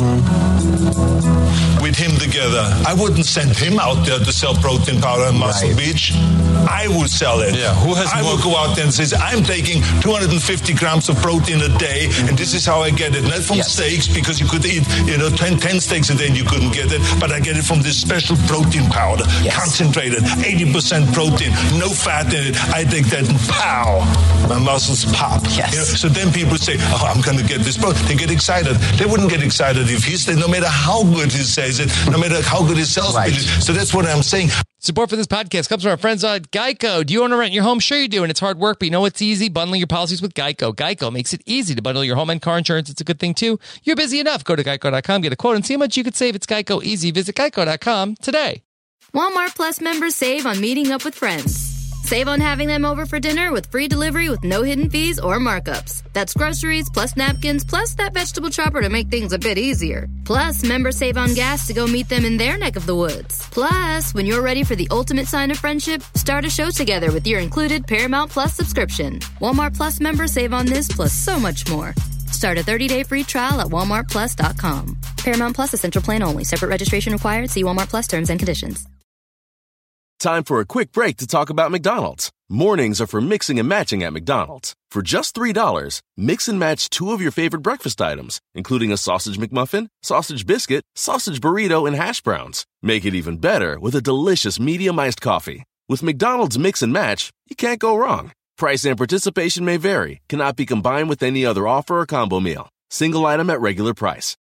with him together, I wouldn't send him out there to sell protein powder in Muscle Beach. I would sell it. Yeah, I would go out there and say, I'm taking 250 grams of protein a day, and this is how I get it. Not from steaks, because you could eat 10 steaks a day and you couldn't get it, but I get it from this special protein powder, concentrated, 80% protein, no fat in it. I take that and pow, my muscles pop. Yes. So then people say, I'm going to get this protein. They get excited. They wouldn't get excited if he said, no matter how good he says it, no matter how good his sales pitch is. So that's what I'm saying. Support for this podcast comes from our friends at Geico. Do you want to rent your home? Sure you do, and it's hard work, but you know what's easy? Bundling your policies with Geico. Geico makes it easy to bundle your home and car insurance. It's a good thing, too. You're busy enough. Go to geico.com, get a quote, and see how much you could save. It's Geico easy. Visit geico.com today. Walmart Plus members save on meeting up with friends. Save on having them over for dinner with free delivery with no hidden fees or markups. That's groceries, plus napkins, plus that vegetable chopper to make things a bit easier. Plus, members save on gas to go meet them in their neck of the woods. Plus, when you're ready for the ultimate sign of friendship, start a show together with your included Paramount Plus subscription. Walmart Plus members save on this plus so much more. Start a 30-day free trial at walmartplus.com. Paramount Plus Essential Plan only. Separate registration required. See Walmart Plus terms and conditions. Time for a quick break to talk about McDonald's. Mornings are for mixing and matching at McDonald's. For just $3, mix and match 2 of your favorite breakfast items, including a sausage McMuffin, sausage biscuit, sausage burrito, and hash browns. Make it even better with a delicious medium iced coffee. With McDonald's Mix and Match, you can't go wrong. Price and participation may vary. Cannot be combined with any other offer or combo meal. Single item at regular price.